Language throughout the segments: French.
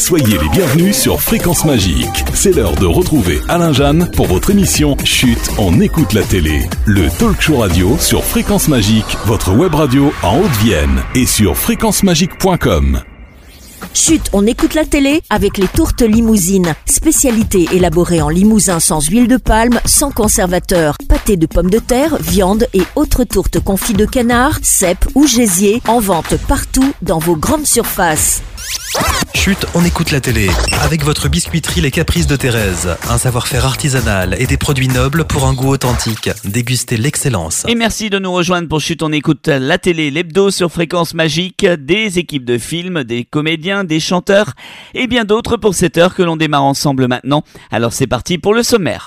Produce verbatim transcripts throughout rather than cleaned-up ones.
Soyez les bienvenus sur Fréquence Magique. C'est l'heure de retrouver Alain Jeanne pour votre émission Chut, on écoute la télé. Le talk show radio sur Fréquence Magique, votre web radio en Haute-Vienne et sur fréquence magique point com. Chut, on écoute la télé avec les tourtes limousines. Spécialité élaborée en limousin sans huile de palme, sans conservateur. Pâté de pommes de terre, viande et autres tourtes confites de canard, cèpes ou gésier. En vente partout dans vos grandes surfaces. Chut, on écoute la télé. Avec votre biscuiterie Les Caprices de Thérèse. Un savoir-faire artisanal et des produits nobles pour un goût authentique. Dégustez l'excellence. Et merci de nous rejoindre pour Chut, on écoute la télé, l'hebdo sur Fréquence Magique. Des équipes de films, des comédiens, des chanteurs et bien d'autres pour cette heure que l'on démarre ensemble maintenant. Alors c'est parti pour le sommaire.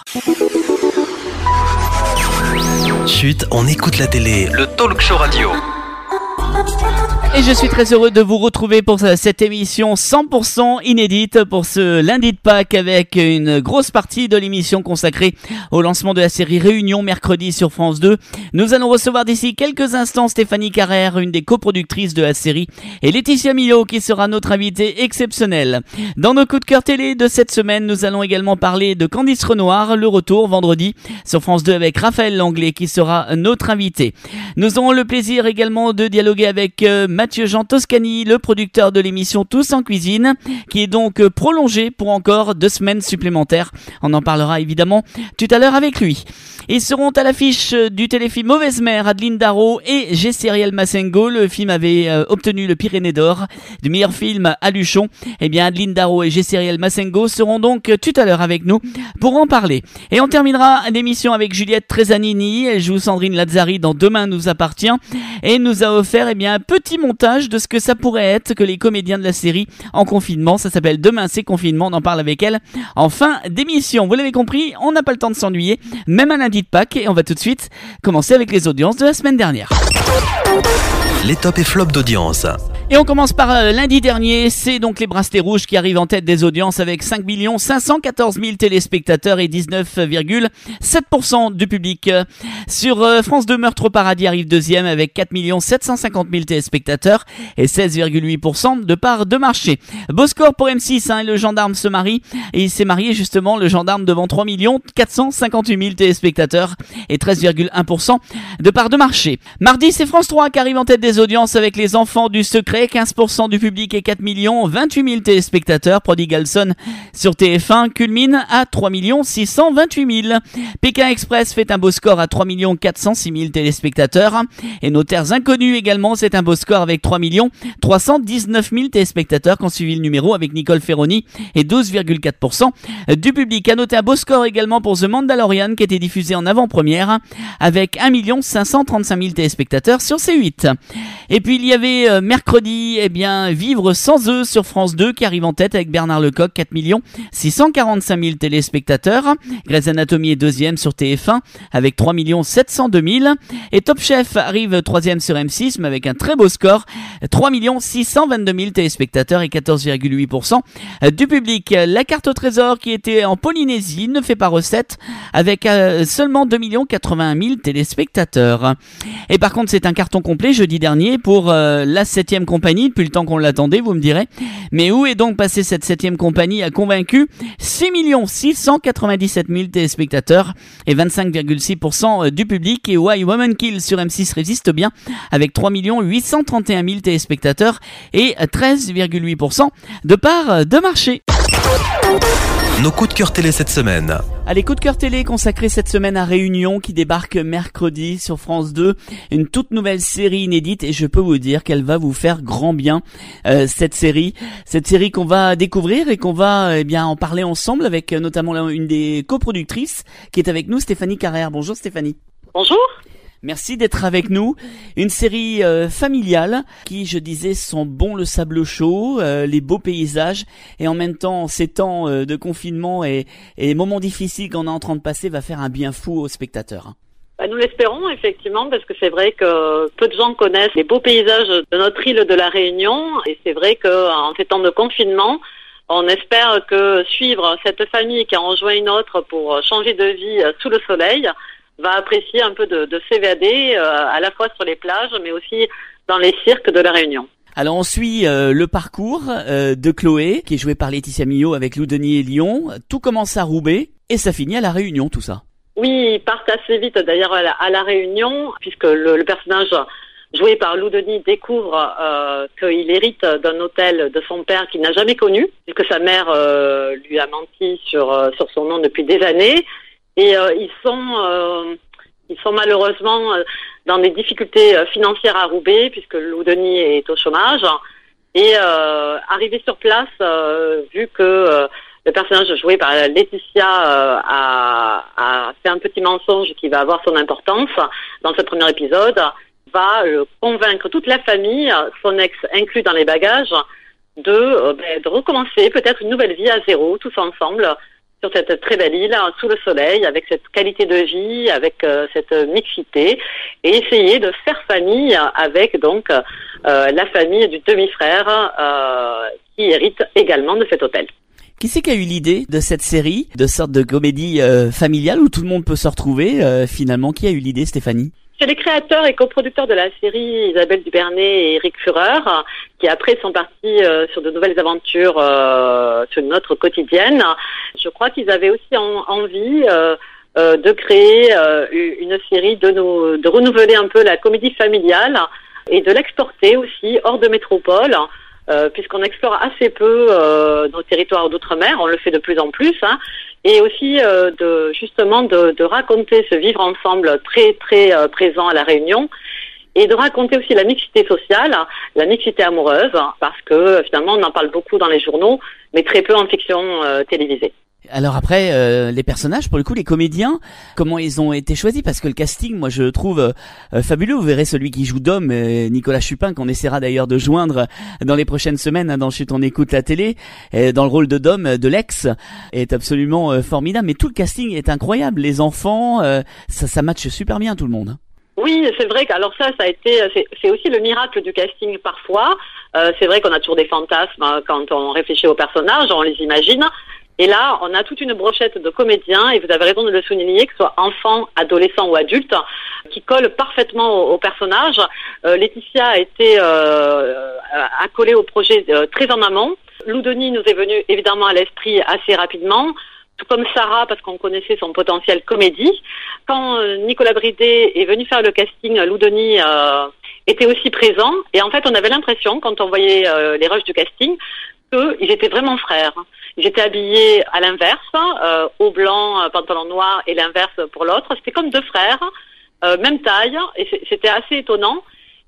Chut, on écoute la télé. Le talk show radio. Et je suis très heureux de vous retrouver pour cette émission cent pour cent inédite pour ce lundi de Pâques avec une grosse partie de l'émission consacrée au lancement de la série Réunion mercredi sur France deux. Nous allons recevoir d'ici quelques instants Stéphanie Carrère, une des coproductrices de la série, et Laetitia Millot qui sera notre invitée exceptionnelle. Dans nos coups de cœur télé de cette semaine, nous allons également parler de Candice Renoir, le retour vendredi sur France deux avec Raphaël Langlais qui sera notre invité. Nous aurons le plaisir également de dialoguer avec euh, Mathieu Jean Toscani, le producteur de l'émission Tous en cuisine, qui est donc prolongé pour encore deux semaines supplémentaires. On en parlera évidemment tout à l'heure avec lui. Ils seront à l'affiche du téléfilm Mauvaise Mère, Adeline Darro et Gesseriel Massengo. Le film avait euh, obtenu le Pyrénées d'Or du meilleur film à Luchon. Eh bien, Adeline Darro et Gesseriel Massengo seront donc tout à l'heure avec nous pour en parler. Et on terminera l'émission avec Juliette Tresanini. Elle joue Sandrine Lazzari dans Demain nous appartient et nous a offert eh bien, un petit montage de ce que ça pourrait être que les comédiens de la série en confinement. Ça s'appelle Demain c'est confinement. On en parle avec elle en fin d'émission. Vous l'avez compris, on n'a pas le temps de s'ennuyer, même un lundi de Pâques, et on va tout de suite commencer avec les audiences de la semaine dernière. Les tops et flops d'audience. Et on commence par euh, lundi dernier, c'est donc les Bracelets Rouges qui arrivent en tête des audiences avec cinq millions cinq cent quatorze mille téléspectateurs et dix-neuf virgule sept pour cent du public. Sur euh, France deux, Meurtre au paradis arrive deuxième avec quatre millions sept cent cinquante mille téléspectateurs et seize virgule huit pour cent de part de marché. Beau score pour M six, hein, le gendarme se marie et il s'est marié justement, le gendarme, devant trois millions quatre cent cinquante-huit mille téléspectateurs et treize virgule un pour cent de part de marché. Mardi, c'est France trois qui arrive en tête des audiences avec Les Enfants du Secret, quinze pour cent du public et quatre millions vingt-huit mille téléspectateurs. Prodigal Son sur T F un culmine à trois millions six cent vingt-huit mille. Pékin Express fait un beau score à trois millions quatre cent six mille téléspectateurs. Et Nos Terres Inconnues également, c'est un beau score avec trois millions trois cent dix-neuf mille téléspectateurs qui ont suivi le numéro avec Nicole Ferroni et douze virgule quatre pour cent du public. À noter un beau score également pour The Mandalorian qui a été diffusé en avant-première avec un million cinq cent trente-cinq mille téléspectateurs sur C huit. Et puis il y avait euh, mercredi, eh bien, Vivre sans eux sur France deux qui arrive en tête avec Bernard Lecoq, quatre millions six cent quarante-cinq mille téléspectateurs. Grey's Anatomy est deuxième sur T F un avec trois millions sept cent deux mille. Et Top Chef arrive troisième sur M six mais avec un très beau score, trois millions six cent vingt-deux mille téléspectateurs et quatorze virgule huit pour cent du public. La carte au trésor qui était en Polynésie ne fait pas recette avec euh, seulement deux millions quatre-vingt-un mille téléspectateurs. Et par contre, c'est un carton complet jeudi dernier pour euh, la septième compagnie, depuis le temps qu'on l'attendait, vous me direz. Mais où est donc passée cette septième compagnie a convaincu six millions six cent quatre-vingt-dix-sept mille téléspectateurs et vingt-cinq virgule six pour cent du public. Et Why Woman Kill sur M six résiste bien avec trois millions huit cent trente et un mille téléspectateurs et treize virgule huit pour cent de part de marché. Nos coups de cœur télé cette semaine. Allez, coup de cœur télé consacré cette semaine à Réunion qui débarque mercredi sur France deux. Une toute nouvelle série inédite et je peux vous dire qu'elle va vous faire grand bien, euh, cette série. Cette série qu'on va découvrir et qu'on va eh bien en parler ensemble avec euh, notamment une des coproductrices qui est avec nous, Stéphanie Carrère. Bonjour Stéphanie. Bonjour. Merci d'être avec nous. Une série euh, familiale qui, je disais, sent bon le sable chaud, euh, les beaux paysages et en même temps, ces temps euh, de confinement et, et moments difficiles qu'on est en train de passer va faire un bien fou aux spectateurs. Bah, nous l'espérons effectivement parce que c'est vrai que peu de gens connaissent les beaux paysages de notre île de la Réunion et c'est vrai qu'en ces temps de confinement, on espère que suivre cette famille qui en rejoint une autre pour changer de vie sous le soleil va apprécier un peu de, de s'évader euh, à la fois sur les plages mais aussi dans les cirques de la Réunion. Alors on suit euh, le parcours euh, de Chloé, qui est jouée par Laetitia Millot avec Lou Denis et Lyon. Tout commence à Roubaix et ça finit à La Réunion, tout ça. Oui, ils partent assez vite d'ailleurs à la, à la Réunion, puisque le, le personnage joué par Lou Denis découvre euh, qu'il hérite d'un hôtel de son père qu'il n'a jamais connu, puisque sa mère euh, lui a menti sur, euh, sur son nom depuis des années. Et euh, ils sont... Euh, Ils sont malheureusement dans des difficultés financières à Roubaix, puisque Lou Denis est au chômage. Et euh, arrivé sur place, euh, vu que euh, le personnage joué par Laetitia euh, a, a fait un petit mensonge qui va avoir son importance dans ce premier épisode, va euh, convaincre toute la famille, son ex inclus dans les bagages, de, euh, ben, de recommencer peut-être une nouvelle vie à zéro, tous ensemble, sur cette très belle île, sous le soleil, avec cette qualité de vie, avec euh, cette mixité, et essayer de faire famille avec donc euh, la famille du demi-frère euh, qui hérite également de cet hôtel. Qui c'est qui a eu l'idée de cette série, de sorte de comédie euh, familiale où tout le monde peut se retrouver euh, finalement? Qui a eu l'idée, Stéphanie? C'est les créateurs et coproducteurs de la série, Isabelle Dubernay et Eric Fureur, qui après sont partis euh, sur de nouvelles aventures euh, sur notre quotidienne. Je crois qu'ils avaient aussi en, envie euh, euh, de créer euh, une série, de, nous, de renouveler un peu la comédie familiale et de l'exporter aussi hors de métropole, euh, puisqu'on explore assez peu euh, nos territoires d'outre-mer, on le fait de plus en plus, hein, et aussi euh, de justement de, de raconter ce vivre ensemble très très euh, présent à La Réunion, et de raconter aussi la mixité sociale, la mixité amoureuse, parce que finalement on en parle beaucoup dans les journaux, mais très peu en fiction euh, télévisée. Alors après, euh, les personnages, pour le coup, les comédiens, comment ils ont été choisis? Parce que le casting, moi, je le trouve euh, fabuleux. Vous verrez celui qui joue Dom, euh, Nicolas Chupin, qu'on essaiera d'ailleurs de joindre dans les prochaines semaines, hein, dans Chut, on écoute la télé, et dans le rôle de Dom, de l'ex, est absolument euh, formidable. Mais tout le casting est incroyable. Les enfants, euh, ça, ça matche super bien tout le monde. Oui, c'est vrai que alors ça, ça a été, c'est, c'est aussi le miracle du casting parfois. Euh, c'est vrai qu'on a toujours des fantasmes hein, quand on réfléchit aux personnages, on les imagine. Et là, on a toute une brochette de comédiens, et vous avez raison de le souligner, que ce soit enfants, adolescents ou adultes, qui collent parfaitement au, au personnage. Euh, Laetitia a été euh, accolée au projet euh, très en amont. Lou Denis nous est venu évidemment à l'esprit assez rapidement, tout comme Sarah, parce qu'on connaissait son potentiel comédie. Quand euh, Nicolas Bridé est venu faire le casting, Lou Denis euh, était aussi présent, et en fait, on avait l'impression, quand on voyait euh, les rushs du casting, qu'ils étaient vraiment frères. Ils étaient habillés à l'inverse, euh, au blanc, euh, pantalon noir, et l'inverse pour l'autre. C'était comme deux frères, euh, même taille, et c'était assez étonnant.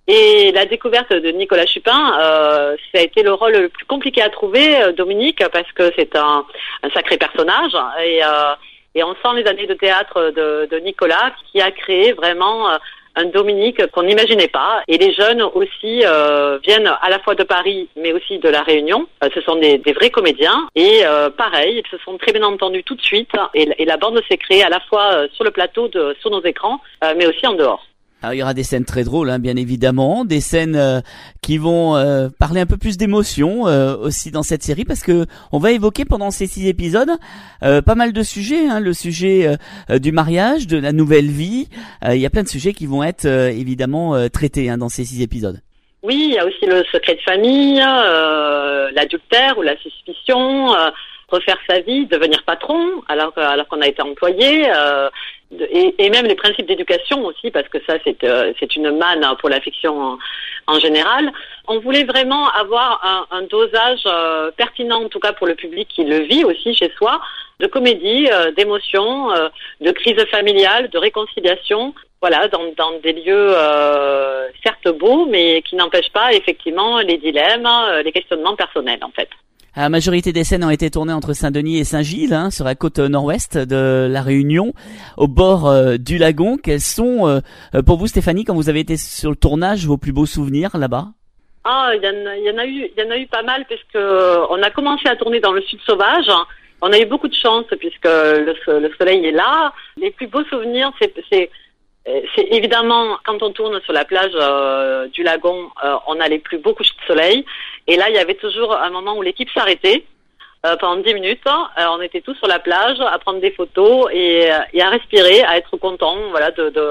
Et la découverte de Nicolas Chupin, euh, ça a été le rôle le plus compliqué à trouver, euh, Dominique, parce que c'est un, un sacré personnage. Et, euh, et on sent les années de théâtre de, de Nicolas, qui a créé vraiment... Euh, un Dominique qu'on n'imaginait pas. Et les jeunes aussi euh, viennent à la fois de Paris, mais aussi de La Réunion. Euh, ce sont des, des vrais comédiens. Et euh, pareil, ils se sont très bien entendus tout de suite. Et, et la bande s'est créée à la fois euh, sur le plateau, de, sur nos écrans, euh, mais aussi en dehors. Alors il y aura des scènes très drôles, hein, bien évidemment, des scènes euh, qui vont euh, parler un peu plus d'émotion euh, aussi dans cette série, parce que on va évoquer pendant ces six épisodes euh, pas mal de sujets, hein, le sujet euh, du mariage, de la nouvelle vie. Euh, il y a plein de sujets qui vont être euh, évidemment euh, traités hein, dans ces six épisodes. Oui, il y a aussi le secret de famille, euh, l'adultère ou la suspicion, euh, refaire sa vie, devenir patron alors, alors qu'on a été employé. Euh, Et, et même les principes d'éducation aussi, parce que ça c'est euh, c'est une manne pour la fiction en, en général. On voulait vraiment avoir un, un dosage euh, pertinent, en tout cas pour le public qui le vit aussi chez soi, de comédie, euh, d'émotion, euh, de crise familiale, de réconciliation. Voilà, dans, dans des lieux euh, certes beaux, mais qui n'empêchent pas effectivement les dilemmes, euh, les questionnements personnels en fait. La majorité des scènes ont été tournées entre Saint-Denis et Saint-Gilles, hein, sur la côte nord-ouest de La Réunion, au bord euh, du lagon. Quels sont, euh, pour vous Stéphanie, quand vous avez été sur le tournage, vos plus beaux souvenirs là-bas? Ah, il y en a, il y en a eu, il y en a eu pas mal, puisque on a commencé à tourner dans le sud sauvage. On a eu beaucoup de chance, puisque le, le soleil est là. Les plus beaux souvenirs, c'est, c'est C'est évidemment, quand on tourne sur la plage euh, du lagon, euh, on a les plus beaux couchers de soleil. Et là, il y avait toujours un moment où l'équipe s'arrêtait euh, pendant dix minutes. Euh, on était tous sur la plage à prendre des photos et, et à respirer, à être content, voilà, de, de,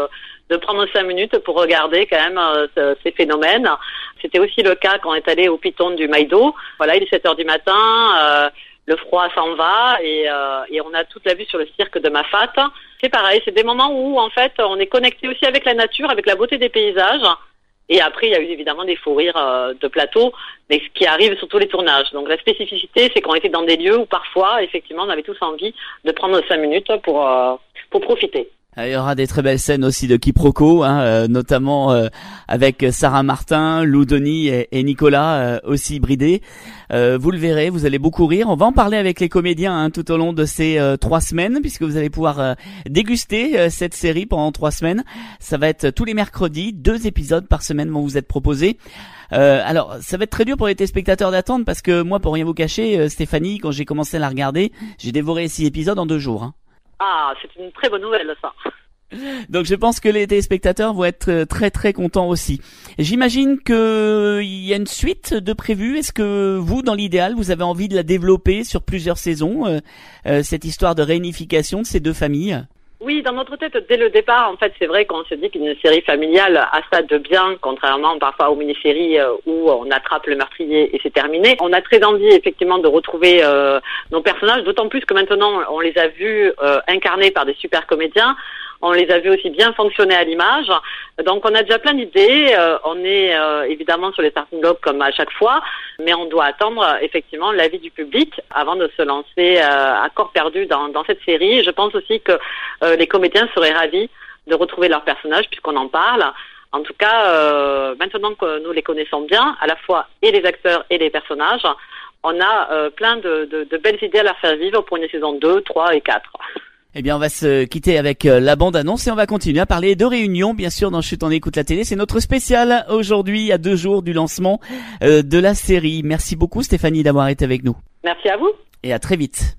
de prendre cinq minutes pour regarder quand même euh, ces phénomènes. C'était aussi le cas quand on est allé au Piton du Maïdo. Voilà, il est sept heures du matin, euh, le froid s'en va et, euh, et on a toute la vue sur le cirque de Mafate. C'est pareil, c'est des moments où en fait on est connecté aussi avec la nature, avec la beauté des paysages. Et après, il y a eu évidemment des fous rires euh, de plateau, mais ce qui arrive sur tous les tournages. Donc la spécificité, c'est qu'on était dans des lieux où parfois, effectivement, on avait tous envie de prendre cinq minutes pour euh, pour profiter. Il y aura des très belles scènes aussi de quiproquo, hein, euh, notamment euh, avec Sarah Martin, Lou Denis et, et Nicolas euh, aussi bridés. Euh, vous le verrez, vous allez beaucoup rire. On va en parler avec les comédiens hein, tout au long de ces euh, trois semaines, puisque vous allez pouvoir euh, déguster euh, cette série pendant trois semaines. Ça va être tous les mercredis, deux épisodes par semaine vont vous être proposés. Euh, alors, ça va être très dur pour les téléspectateurs d'attendre, parce que moi, pour rien vous cacher, euh, Stéphanie, quand j'ai commencé à la regarder, j'ai dévoré six épisodes en deux jours. Hein. Ah, c'est une très bonne nouvelle, ça. Donc je pense que les téléspectateurs vont être très très contents aussi. J'imagine que il y a une suite de prévue. Est-ce que vous, dans l'idéal, vous avez envie de la développer sur plusieurs saisons, euh, euh, cette histoire de réunification de ces deux familles ? Oui, dans notre tête, dès le départ, en fait, c'est vrai qu'on se dit qu'une série familiale a ça de bien, contrairement parfois aux mini-séries où on attrape le meurtrier et c'est terminé. On a très envie, effectivement, de retrouver euh, nos personnages, d'autant plus que maintenant, on les a vus euh, incarnés par des super comédiens. On les a vus aussi bien fonctionner à l'image. Donc, on a déjà plein d'idées. Euh, on est euh, évidemment sur les starting blocks comme à chaque fois, mais on doit attendre euh, effectivement l'avis du public avant de se lancer euh, à corps perdu dans, dans cette série. Je pense aussi que euh, les comédiens seraient ravis de retrouver leurs personnages puisqu'on en parle. En tout cas, euh, maintenant que nous les connaissons bien, à la fois et les acteurs et les personnages, on a euh, plein de, de, de belles idées à leur faire vivre pour une saison deux, trois et quatre. Eh bien, on va se quitter avec la bande-annonce et on va continuer à parler de Réunion, bien sûr, dans Chut, on écoute la télé. C'est notre spécial aujourd'hui, à deux jours du lancement euh, de la série. Merci beaucoup, Stéphanie, d'avoir été avec nous. Merci à vous. Et à très vite.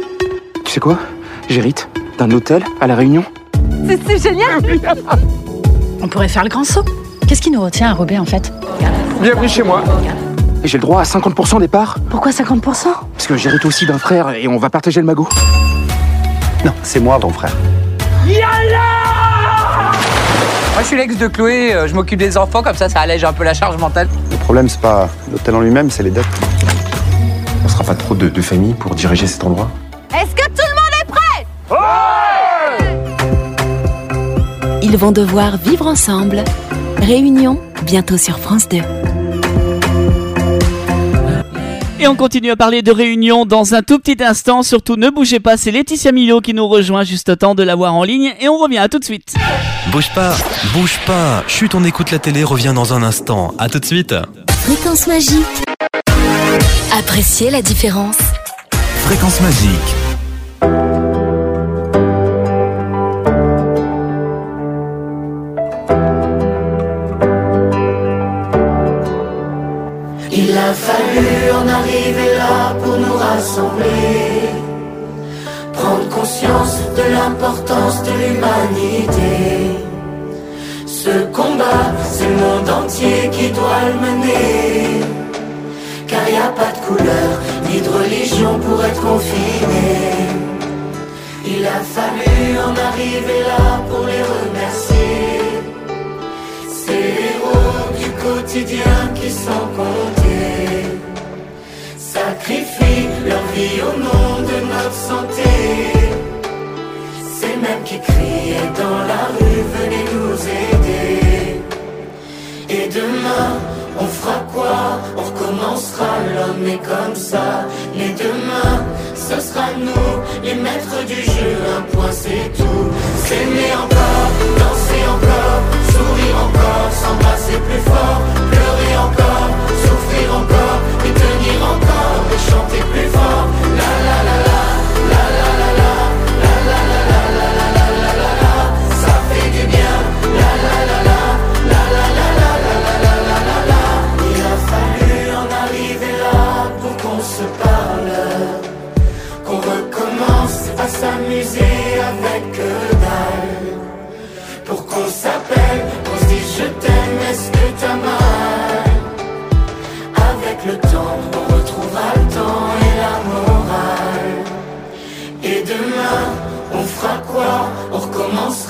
Tu sais quoi ? J'hérite d'un hôtel à La Réunion. C'est, c'est génial. On pourrait faire le grand saut. Qu'est-ce qui nous retient à Roubaix, en fait ? Bienvenue chez moi. Et j'ai le droit à cinquante pour cent des parts. Pourquoi cinquante pour cent ? Parce que j'hérite aussi d'un frère et on va partager le magot. Non, c'est moi ton frère. Yalla ! Moi je suis l'ex de Chloé, euh, je m'occupe des enfants, comme ça ça allège un peu la charge mentale. Le problème c'est pas l'hôtel en lui-même, c'est les dettes. On sera pas trop de, de famille pour diriger cet endroit. Est-ce que tout le monde est prêt ? Ouais ! Ils vont devoir vivre ensemble. Réunion, bientôt sur France deux. Et on continue à parler de Réunion dans un tout petit instant. Surtout, ne bougez pas, c'est Laetitia Milot qui nous rejoint juste au temps de la voir en ligne. Et on revient, à tout de suite. Bouge pas, bouge pas. Chut, on écoute la télé, revient dans un instant. À tout de suite. Fréquence magique. Appréciez la différence. Fréquence magique. Il a fallu en arriver là pour nous rassembler, prendre conscience de l'importance de l'humanité. Ce combat, c'est le monde entier qui doit le mener, car y a pas de couleur ni de religion pour être confiné. Il a fallu en arriver là pour les remercier, ces héros du quotidien qui sont comptés, sacrifient leur vie au nom de notre santé. Ces mêmes qui criaient dans la rue, venez nous aider. Et demain, on fera quoi? On recommencera, l'homme est comme ça. Les demain, ce sera nous, les maîtres du jeu, un point c'est tout. S'aimer encore, danser encore, sourire encore, s'embrasser plus fort, pleurer encore, souffrir encore, et tenir encore, et chanter plus fort. La la la la, la la la la, la la la la, la la la la la la, ça fait du bien. La la la la, la la la la, la la la la la la. Il a fallu en arriver là pour qu'on se parle, qu'on recommence à s'amuser avec que dalle, pour qu'on s'appelle, qu'on se dise je t'aime, est-ce que t'as mal? Avec le temps, on retrouvera le temps et la morale. Et demain, on fera quoi? On recommencera.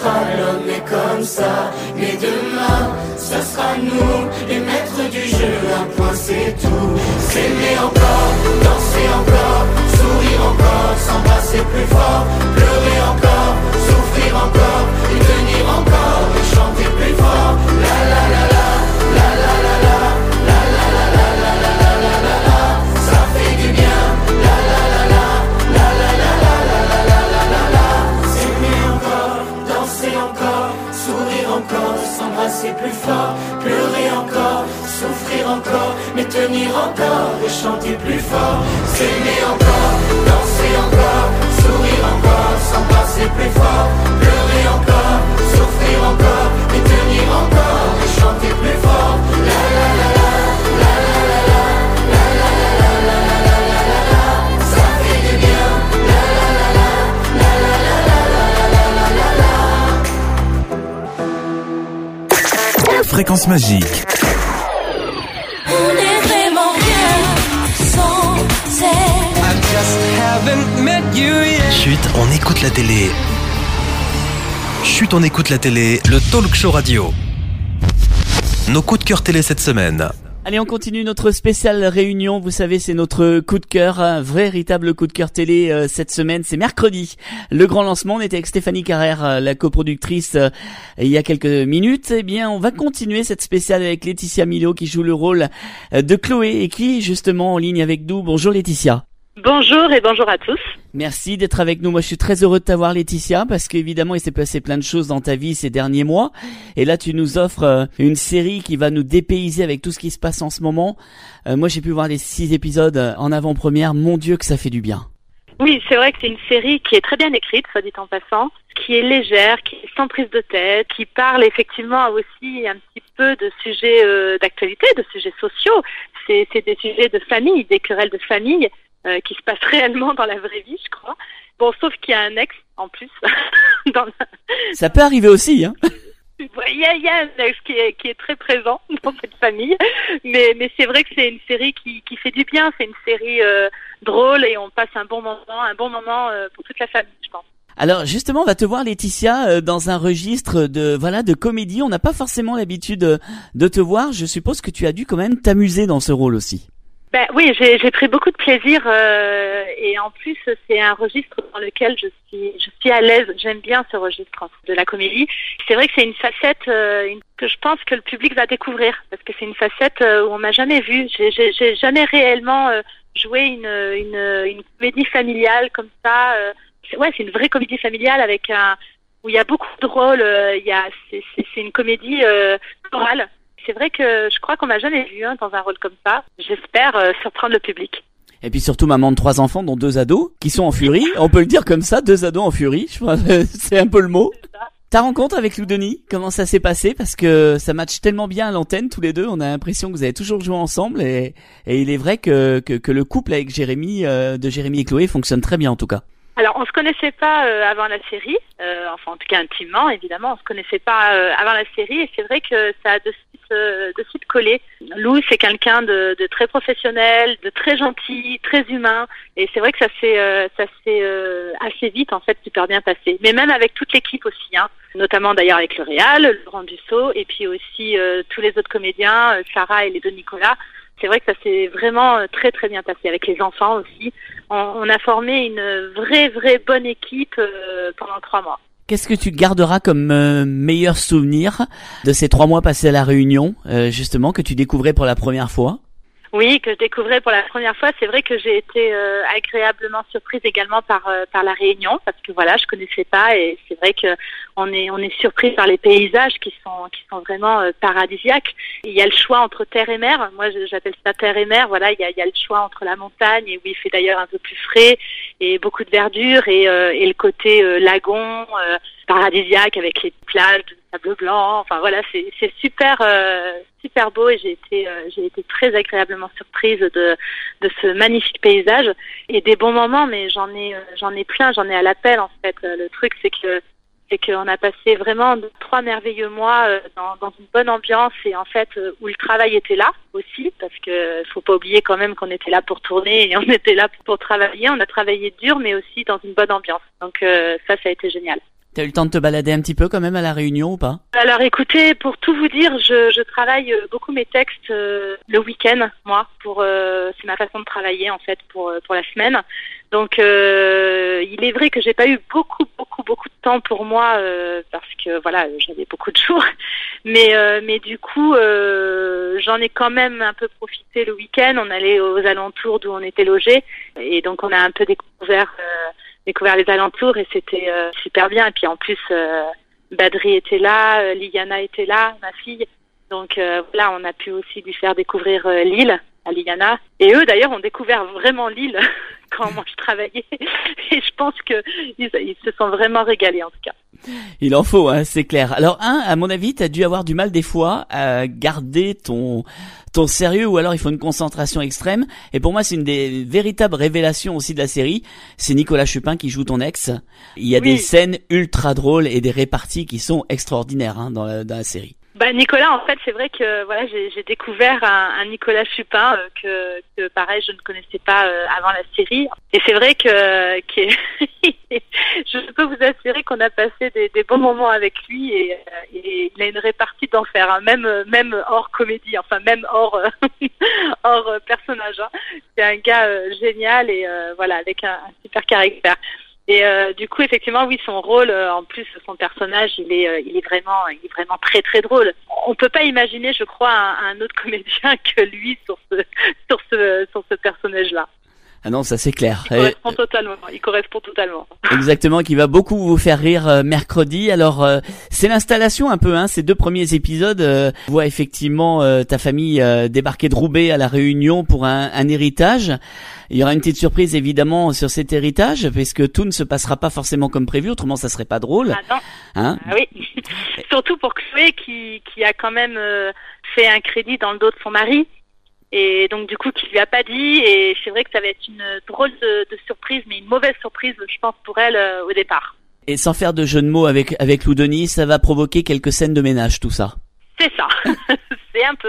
sera l'homme est comme ça. Mais demain, ça sera nous, les maîtres du jeu. Un point c'est tout. S'aimer encore, danser encore, sourire encore, s'embrasser plus fort, pleurer encore, souffrir encore, et tenir encore, et chanter plus fort. La la la la, la la la la, la la la la la la la la la la. Ça fait du bien. La la la la, la la la la la la la la la la. S'aimer encore, danser encore, sourire encore, s'embrasser plus fort, pleurer encore, souffrir encore, mais tenir encore et chanter plus fort. S'aimer encore, danser encore, sourire encore, s'embrasser plus fort, pleurer encore, souffrir encore, mais tenir encore et chanter plus fort. La la la la, la la la la, la la la la la la la la la. Ça fait du bien. La la la la, la la la la la la la la la. Fréquence magique. On est vraiment bien sans elle. I just haven't met you yet. Chut, on écoute la télé. Chut, on écoute la télé, le talk show radio. Nos coups de cœur télé cette semaine. Allez, on continue notre spéciale réunion. Vous savez, c'est notre coup de cœur, un véritable coup de cœur télé euh, cette semaine. C'est mercredi. Le grand lancement, on était avec Stéphanie Carrère, euh, la coproductrice, euh, il y a quelques minutes. Eh bien, on va continuer cette spéciale avec Laetitia Milo qui joue le rôle euh, de Chloé et qui est justement en ligne avec nous. Bonjour Laetitia. Bonjour et bonjour à tous. Merci d'être avec nous. Moi, je suis très heureux de t'avoir, Laetitia, parce qu'évidemment, il s'est passé plein de choses dans ta vie ces derniers mois. Et là, tu nous offres euh, une série qui va nous dépayser avec tout ce qui se passe en ce moment. Euh, moi, j'ai pu voir les six épisodes en avant-première. Mon Dieu, que ça fait du bien. Oui, c'est vrai que c'est une série qui est très bien écrite, soit dit en passant, qui est légère, qui est sans prise de tête, qui parle effectivement aussi un petit peu de sujets euh, d'actualité, de sujets sociaux. C'est, c'est des sujets de famille, des querelles de famille. Euh, qui se passe réellement dans la vraie vie, je crois. Bon, sauf qu'il y a un ex, en plus. dans la... Ça peut arriver aussi, hein. Il y a, il y a un ex qui est, qui est très présent dans cette famille. Mais, mais c'est vrai que c'est une série qui, qui fait du bien. C'est une série euh, drôle et on passe un bon moment, un bon moment euh, pour toute la famille, je pense. Alors justement, on va te voir Laetitia euh, dans un registre de voilà de comédie. On n'a pas forcément l'habitude euh, de te voir. Je suppose que tu as dû quand même t'amuser dans ce rôle aussi. Ben oui, j'ai, j'ai pris beaucoup de plaisir euh, et en plus c'est un registre dans lequel je suis je suis à l'aise. J'aime bien ce registre de la comédie. C'est vrai que c'est une facette euh, une, que je pense que le public va découvrir parce que c'est une facette euh, où on m'a jamais vu. J'ai, j'ai, j'ai jamais réellement euh, joué une, une une comédie familiale comme ça. Euh, c'est, ouais, c'est une vraie comédie familiale avec un où il y a beaucoup de rôles. Euh, il y a c'est, c'est, c'est une comédie euh, chorale. C'est vrai que je crois qu'on m'a jamais vu hein, dans un rôle comme ça. J'espère euh, surprendre le public. Et puis surtout maman de trois enfants dont deux ados qui sont en furie. On peut le dire comme ça, deux ados en furie. Je crois que c'est un peu le mot. Ta rencontre avec Lou Denis, comment ça s'est passé? Parce que ça matche tellement bien à l'antenne tous les deux. On a l'impression que vous avez toujours joué ensemble et, et il est vrai que, que, que le couple avec Jérémy, euh, de Jérémy et Chloé fonctionne très bien en tout cas. Alors, on se connaissait pas euh, avant la série, euh, enfin en tout cas intimement, évidemment, on se connaissait pas euh, avant la série, et c'est vrai que ça a de suite, euh, de suite collé. Lou, c'est quelqu'un de, de très professionnel, de très gentil, très humain, et c'est vrai que ça s'est, euh, ça s'est euh, assez vite en fait super bien passé. Mais même avec toute l'équipe aussi, hein, notamment d'ailleurs avec le réal, Laurent Dussault, et puis aussi euh, tous les autres comédiens, euh, Sarah et les deux Nicolas. C'est vrai que ça s'est vraiment très très bien passé avec les enfants aussi. On, on a formé une vraie vraie bonne équipe euh, pendant trois mois. Qu'est-ce que tu garderas comme euh, meilleur souvenir de ces trois mois passés à la Réunion, euh, justement, que tu découvrais pour la première fois? Oui, que je découvrais pour la première fois. C'est vrai que j'ai été euh, agréablement surprise également par euh, par la Réunion parce que voilà, je connaissais pas et c'est vrai que on est on est surpris par les paysages qui sont qui sont vraiment euh, paradisiaques. Il y a le choix entre terre et mer. Moi, j'appelle ça terre et mer. Voilà, il y a il y a le choix entre la montagne et où il fait d'ailleurs un peu plus frais et beaucoup de verdure et euh, et le côté euh, lagon euh, paradisiaque avec les plages de sable blanc. Enfin voilà, c'est c'est super euh, super beau et j'ai été euh, j'ai été très agréablement surprise de de ce magnifique paysage et des bons moments, mais j'en ai euh, j'en ai plein, j'en ai à l'appel en fait. Le truc c'est que c'est qu'on a passé vraiment trois merveilleux mois euh, dans dans une bonne ambiance et en fait euh, où le travail était là aussi parce que faut pas oublier quand même qu'on était là pour tourner et on était là pour travailler. On a travaillé dur mais aussi dans une bonne ambiance. Donc euh, ça ça a été génial. T'as eu le temps de te balader un petit peu quand même à la Réunion ou pas? Alors écoutez, pour tout vous dire, je, je travaille beaucoup mes textes euh, le week-end, moi, pour euh, c'est ma façon de travailler en fait pour pour la semaine. Donc euh, il est vrai que j'ai pas eu beaucoup beaucoup beaucoup de temps pour moi euh, parce que voilà, j'avais beaucoup de jours. Mais euh, mais du coup, euh, j'en ai quand même un peu profité le week-end. On allait aux alentours d'où on était logés et donc on a un peu découvert euh, découvert les alentours et c'était euh, super bien. Et puis en plus, euh, Badri était là, euh, Liliana était là, ma fille. Donc euh, voilà, on a pu aussi lui faire découvrir euh, l'île à Liliana. Et eux d'ailleurs ont découvert vraiment l'île quand moi je travaillais. Et je pense que ils, ils se sont vraiment régalés en tout cas. Il en faut, hein, c'est clair. Alors, un, à mon avis, t'as dû avoir du mal des fois à garder ton ton sérieux, ou alors il faut une concentration extrême. Et pour moi, c'est une des véritables révélations aussi de la série. C'est Nicolas Chupin qui joue ton ex. Il y a oui. des scènes ultra drôles et des réparties qui sont extraordinaires hein, dans, la, dans la série. Bah Nicolas, en fait, c'est vrai que voilà, j'ai, j'ai découvert un, un Nicolas Chupin euh, que, que pareil, je ne connaissais pas euh, avant la série. Et c'est vrai que, que je peux vous assurer qu'on a passé des, des bons moments avec lui et, et il a une répartie d'enfer, hein, même même hors comédie, enfin même hors hors personnage. Hein. C'est un gars euh, génial et euh, voilà, avec un, un super caractère. Et euh, du coup, effectivement, oui, son rôle, euh, en plus, son personnage, il est, euh, il est vraiment, il est vraiment très, très drôle. On peut pas imaginer, je crois, un, un autre comédien que lui sur ce, sur ce, sur ce personnage-là. Ah non, ça c'est clair. Il correspond et... totalement. Il correspond totalement. Exactement, qui va beaucoup vous faire rire euh, mercredi. Alors, euh, c'est l'installation un peu, hein. Ces deux premiers épisodes, euh, on voit effectivement euh, ta famille euh, débarquer de Roubaix à la Réunion pour un, un héritage. Il y aura une petite surprise évidemment sur cet héritage, puisque tout ne se passera pas forcément comme prévu, autrement ça serait pas drôle. Ah non. Hein ah oui. Surtout pour Chloé qui, qui a quand même euh, fait un crédit dans le dos de son mari. Et donc du coup qui lui a pas dit, et c'est vrai que ça va être une drôle de, de surprise, mais une mauvaise surprise je pense pour elle euh, au départ. Et sans faire de jeu de mots avec avec Lou Denis, ça va provoquer quelques scènes de ménage tout ça. C'est ça, c'est un peu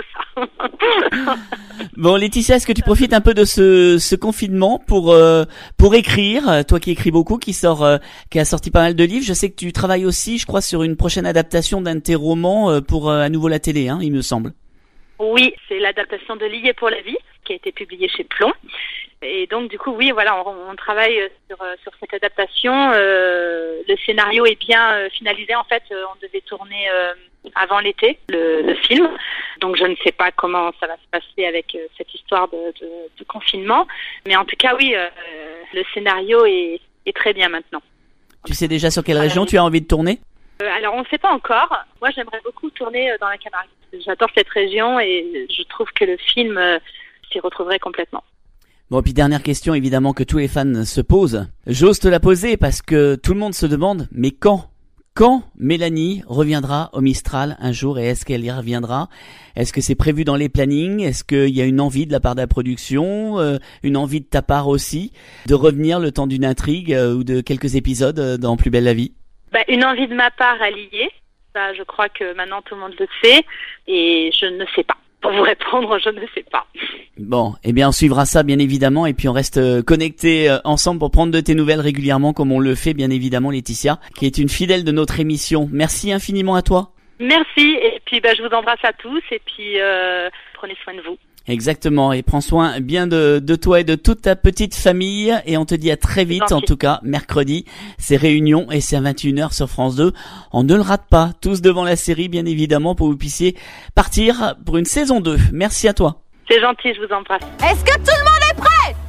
ça. Bon Laetitia, est-ce que tu profites un peu de ce ce confinement pour euh, pour écrire, toi qui écris beaucoup, qui sort euh, qui a sorti pas mal de livres. Je sais que tu travailles aussi, je crois, sur une prochaine adaptation d'un de tes romans euh, pour euh, à nouveau la télé, hein, il me semble. Oui, c'est l'adaptation de Lié pour la vie qui a été publiée chez Plomb. Et donc du coup, oui, voilà, on, on travaille sur sur cette adaptation. Euh, le scénario est bien euh, finalisé. En fait, euh, on devait tourner euh, avant l'été le, le film. Donc je ne sais pas comment ça va se passer avec euh, cette histoire de, de, de confinement. Mais en tout cas, oui, euh, le scénario est, est très bien maintenant. Tu sais déjà sur quelle région tu as envie de tourner ? Euh, alors on ne sait pas encore. Moi, j'aimerais beaucoup tourner dans la Camargue. J'adore cette région et je trouve que le film euh, s'y retrouverait complètement. Bon, puis dernière question évidemment que tous les fans se posent. J'ose te la poser parce que tout le monde se demande, mais quand Quand Mélanie reviendra au Mistral un jour, et est-ce qu'elle y reviendra ? Est-ce que c'est prévu dans les plannings ? Est-ce qu'il y a une envie de la part de la production, euh, une envie de ta part aussi, de revenir le temps d'une intrigue euh, ou de quelques épisodes euh, dans Plus belle la vie ? Bah, une envie de ma part à lier. Ça, je crois que maintenant tout le monde le sait, et je ne sais pas. Pour vous répondre, je ne sais pas. Bon, eh bien on suivra ça bien évidemment, et puis on reste connectés ensemble pour prendre de tes nouvelles régulièrement, comme on le fait bien évidemment Laetitia, qui est une fidèle de notre émission. Merci infiniment à toi. Merci, et puis bah, je vous embrasse à tous, et puis euh, prenez soin de vous. Exactement, et prends soin bien de, de toi et de toute ta petite famille, et on te dit à très vite, en tout cas, mercredi, c'est Réunion, et c'est à vingt et une heures sur France deux. On ne le rate pas, tous devant la série, bien évidemment, pour que vous puissiez partir pour une saison deux. Merci à toi. C'est gentil, je vous embrasse. Est-ce que tout le monde est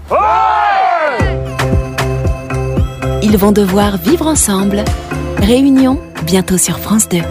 prêt ? Ouais ! Ils vont devoir vivre ensemble. Réunion, bientôt sur France deux.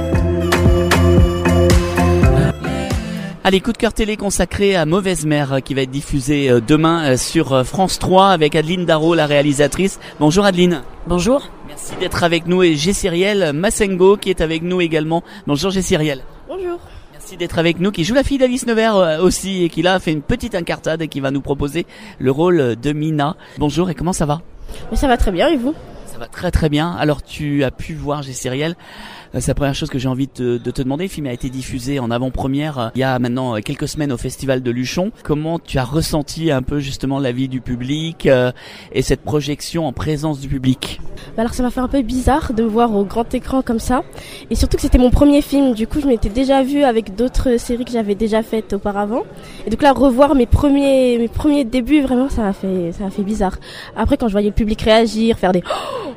Allez, coup de cœur télé consacré à Mauvaise Mère qui va être diffusé demain sur France trois avec Adeline Darro, la réalisatrice. Bonjour Adeline. Bonjour. Merci d'être avec nous, et Gessiriel Massengo qui est avec nous également. Bonjour Gessiriel. Bonjour. Merci d'être avec nous, qui joue la fille d'Alice Nevers aussi, et qui là a fait une petite incartade et qui va nous proposer le rôle de Mina. Bonjour, et comment ça va ? Mais ça va très bien, et vous ? Ça va très très bien. Alors tu as pu voir G-Seriel. Euh, c'est la première chose que j'ai envie de te, de te demander. Le film a été diffusé en avant-première euh, il y a maintenant euh, quelques semaines au Festival de Luchon. Comment tu as ressenti un peu justement l'avis du public euh, et cette projection en présence du public? Bah alors ça m'a fait un peu bizarre de me voir au grand écran comme ça. Et surtout que c'était mon premier film. Du coup je m'étais déjà vue avec d'autres séries que j'avais déjà faites auparavant. Et donc là revoir mes premiers, mes premiers débuts, vraiment ça m'a fait, ça m'a fait bizarre. Après quand je voyais le public réagir, faire des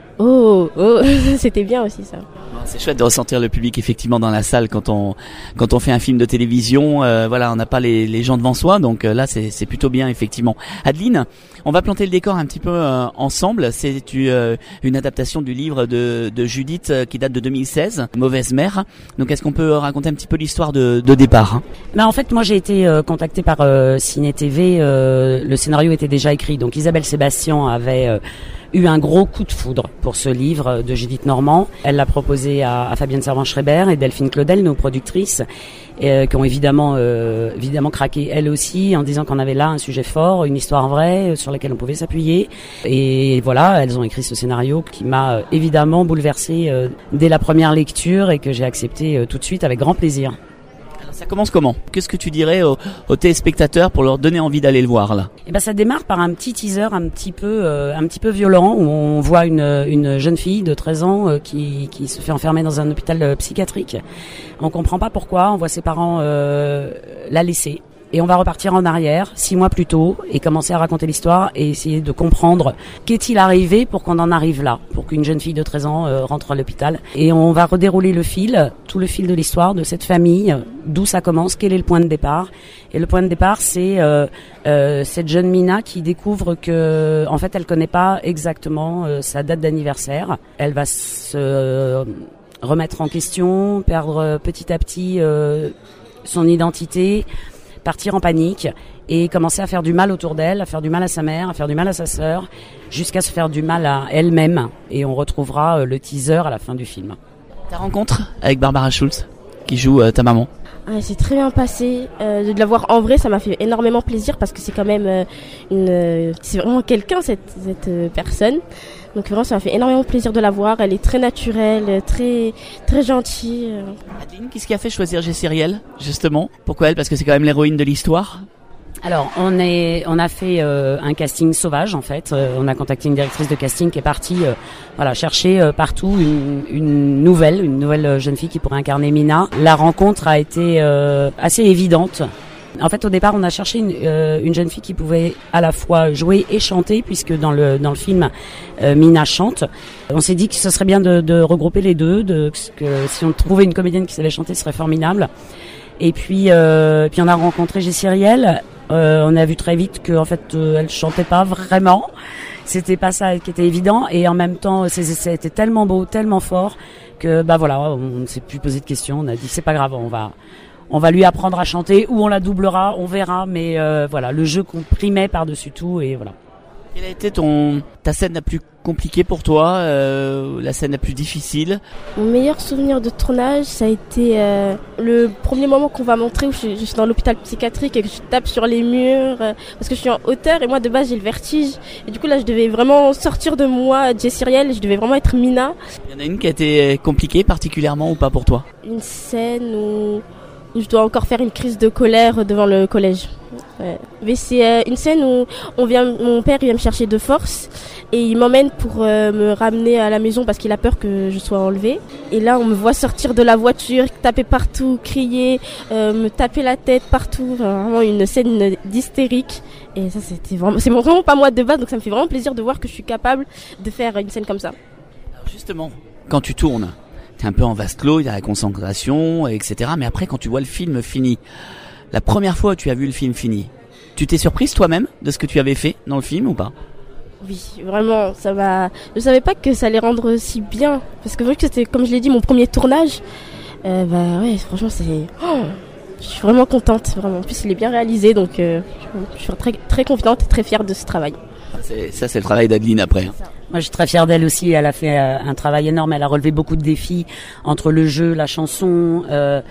oh, oh, c'était bien aussi ça. C'est chouette de ressentir le public effectivement dans la salle quand on quand on fait un film de télévision. Euh, voilà, on n'a pas les, les gens devant soi, donc euh, là c'est c'est plutôt bien effectivement. Adeline, on va planter le décor un petit peu euh, ensemble. C'est euh, une adaptation du livre de de Judith euh, qui date de deux mille seize, Mauvaise mère. Donc est-ce qu'on peut raconter un petit peu l'histoire de de départ hein? Ben en fait, moi j'ai été euh, contactée par euh, Ciné T V. Euh, le scénario était déjà écrit, donc Isabelle Sébastien avait euh, eu un gros coup de foudre pour ce livre de Judith Normand. Elle l'a proposé à, à Fabienne Servan-Schreiber et Delphine Claudel, nos productrices, euh, qui ont évidemment euh, évidemment craqué elles aussi en disant qu'on avait là un sujet fort, une histoire vraie euh, sur laquelle on pouvait s'appuyer. Et voilà, elles ont écrit ce scénario qui m'a euh, évidemment bouleversée euh, dès la première lecture et que j'ai accepté euh, tout de suite avec grand plaisir. Ça commence comment? Qu'est-ce que tu dirais aux, aux téléspectateurs pour leur donner envie d'aller le voir là? Eh ben ça démarre par un petit teaser un petit peu euh, un petit peu violent où on voit une une jeune fille de treize ans euh, qui qui se fait enfermer dans un hôpital euh, psychiatrique. On comprend pas pourquoi, on voit ses parents euh, la laisser. Et on va repartir en arrière, six mois plus tôt, et commencer à raconter l'histoire et essayer de comprendre qu'est-il arrivé pour qu'on en arrive là, pour qu'une jeune fille de treize ans euh, rentre à l'hôpital. Et on va redérouler le fil, tout le fil de l'histoire de cette famille, d'où ça commence, quel est le point de départ. Et le point de départ, c'est euh, euh, cette jeune Mina qui découvre que, en fait, elle connaît pas exactement euh, sa date d'anniversaire. Elle va se euh, remettre en question, perdre euh, petit à petit euh, son identité, partir en panique et commencer à faire du mal autour d'elle, à faire du mal à sa mère, à faire du mal à sa sœur, jusqu'à se faire du mal à elle-même. Et on retrouvera le teaser à la fin du film. Ta rencontre avec Barbara Schulz, qui joue euh, ta maman? Ah, c'est très bien passé. Euh, de la voir en vrai, ça m'a fait énormément plaisir parce que c'est quand même euh, une, euh, c'est vraiment quelqu'un cette cette euh, personne. Donc vraiment, ça m'a fait énormément plaisir de la voir. Elle est très naturelle, très très gentille. Adeline, qu'est-ce qui a fait choisir G-Seriel justement? Pourquoi elle? Parce que c'est quand même l'héroïne de l'histoire. Alors, on est, on a fait euh, un casting sauvage en fait. Euh, on a contacté une directrice de casting qui est partie, euh, voilà, chercher euh, partout une, une nouvelle, une nouvelle jeune fille qui pourrait incarner Mina. La rencontre a été euh, assez évidente. En fait, au départ, on a cherché une, euh, une jeune fille qui pouvait à la fois jouer et chanter, puisque dans le dans le film, euh, Mina chante. On s'est dit que ce serait bien de, de regrouper les deux, de, que si on trouvait une comédienne qui savait chanter, ce serait formidable. Et puis, euh, puis on a rencontré G-Seriel. Euh, on a vu très vite que en fait, euh, elle chantait pas vraiment. C'était pas ça qui était évident, et en même temps, c'était tellement beau, tellement fort que bah voilà, on ne s'est plus posé de questions. On a dit c'est pas grave, on va. On va lui apprendre à chanter, ou on la doublera, on verra, mais euh, voilà, le jeu qu'on primait par-dessus tout, et voilà. Quelle a été ton ta scène la plus compliquée pour toi, euh, la scène la plus difficile? Mon meilleur souvenir de tournage, ça a été euh, le premier moment qu'on va montrer où je, je suis dans l'hôpital psychiatrique et que je tape sur les murs, euh, parce que je suis en hauteur et moi de base j'ai le vertige. Et du coup là je devais vraiment sortir de moi, G-Seriel, je devais vraiment être Mina. Il y en a une qui a été compliquée particulièrement ou pas pour toi? Une scène où... où je dois encore faire une crise de colère devant le collège. Ouais. Mais c'est euh, une scène où on vient, mon père vient me chercher de force et il m'emmène pour euh, me ramener à la maison parce qu'il a peur que je sois enlevée. Et là, on me voit sortir de la voiture, taper partout, crier, euh, me taper la tête partout. Enfin, vraiment une scène d'hystérique. Et ça, c'était vraiment, c'est vraiment pas moi de base, donc ça me fait vraiment plaisir de voir que je suis capable de faire une scène comme ça. Alors justement, quand tu tournes, t'es un peu en vase clos, il y a la concentration, et cetera. Mais après, quand tu vois le film fini, la première fois où tu as vu le film fini, tu t'es surprise toi-même de ce que tu avais fait dans le film ou pas? Oui, vraiment, ça m'a. Je savais pas que ça allait rendre si bien, parce que vu que c'était, comme je l'ai dit, mon premier tournage. Euh, bah ouais, franchement, c'est. Oh, je suis vraiment contente, vraiment. En plus, il est bien réalisé, donc euh, je suis très très confiante et très fière de ce travail. C'est, ça, c'est le travail d'Adeline après. Moi, je suis très fière d'elle aussi. Elle a fait euh, un travail énorme. Elle a relevé beaucoup de défis entre le jeu, la chanson, euh,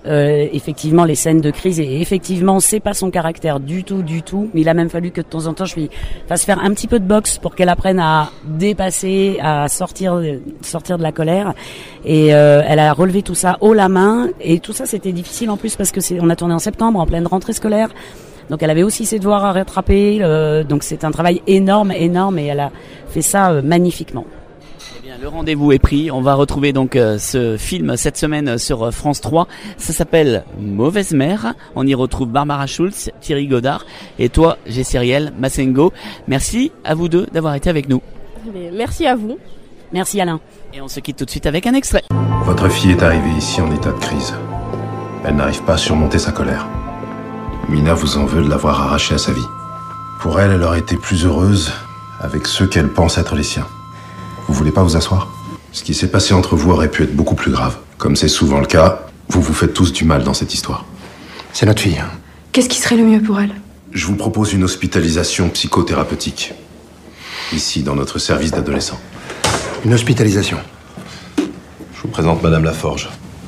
euh, effectivement les scènes de crise et effectivement c'est pas son caractère du tout du tout, mais il a même fallu que de temps en temps je lui fasse faire un petit peu de boxe pour qu'elle apprenne à dépasser, à sortir sortir de la colère, et euh, elle a relevé tout ça haut la main, et tout ça c'était difficile en plus parce que c'est on a tourné en septembre en pleine rentrée scolaire. Donc elle avait aussi ses devoirs à rattraper, euh, donc c'est un travail énorme énorme et elle a fait ça euh, magnifiquement. Le rendez-vous est pris. On va retrouver donc euh, ce film cette semaine sur euh, France trois. Ça s'appelle Mauvaise mère. On y retrouve Barbara Schulz, Thierry Godard et toi, Gesseriel Massengo. Merci à vous deux d'avoir été avec nous. Merci à vous. Merci Alain. Et on se quitte tout de suite avec un extrait. Votre fille est arrivée ici en état de crise. Elle n'arrive pas à surmonter sa colère. Mina vous en veut de l'avoir arrachée à sa vie. Pour elle, elle aurait été plus heureuse avec ceux qu'elle pense être les siens. Vous voulez pas vous asseoir ? Ce qui s'est passé entre vous aurait pu être beaucoup plus grave. Comme c'est souvent le cas, vous vous faites tous du mal dans cette histoire. C'est notre fille. Qu'est-ce qui serait le mieux pour elle ? Je vous propose une hospitalisation psychothérapeutique. Ici, dans notre service d'adolescents. Une hospitalisation. Je vous présente Madame Laforge.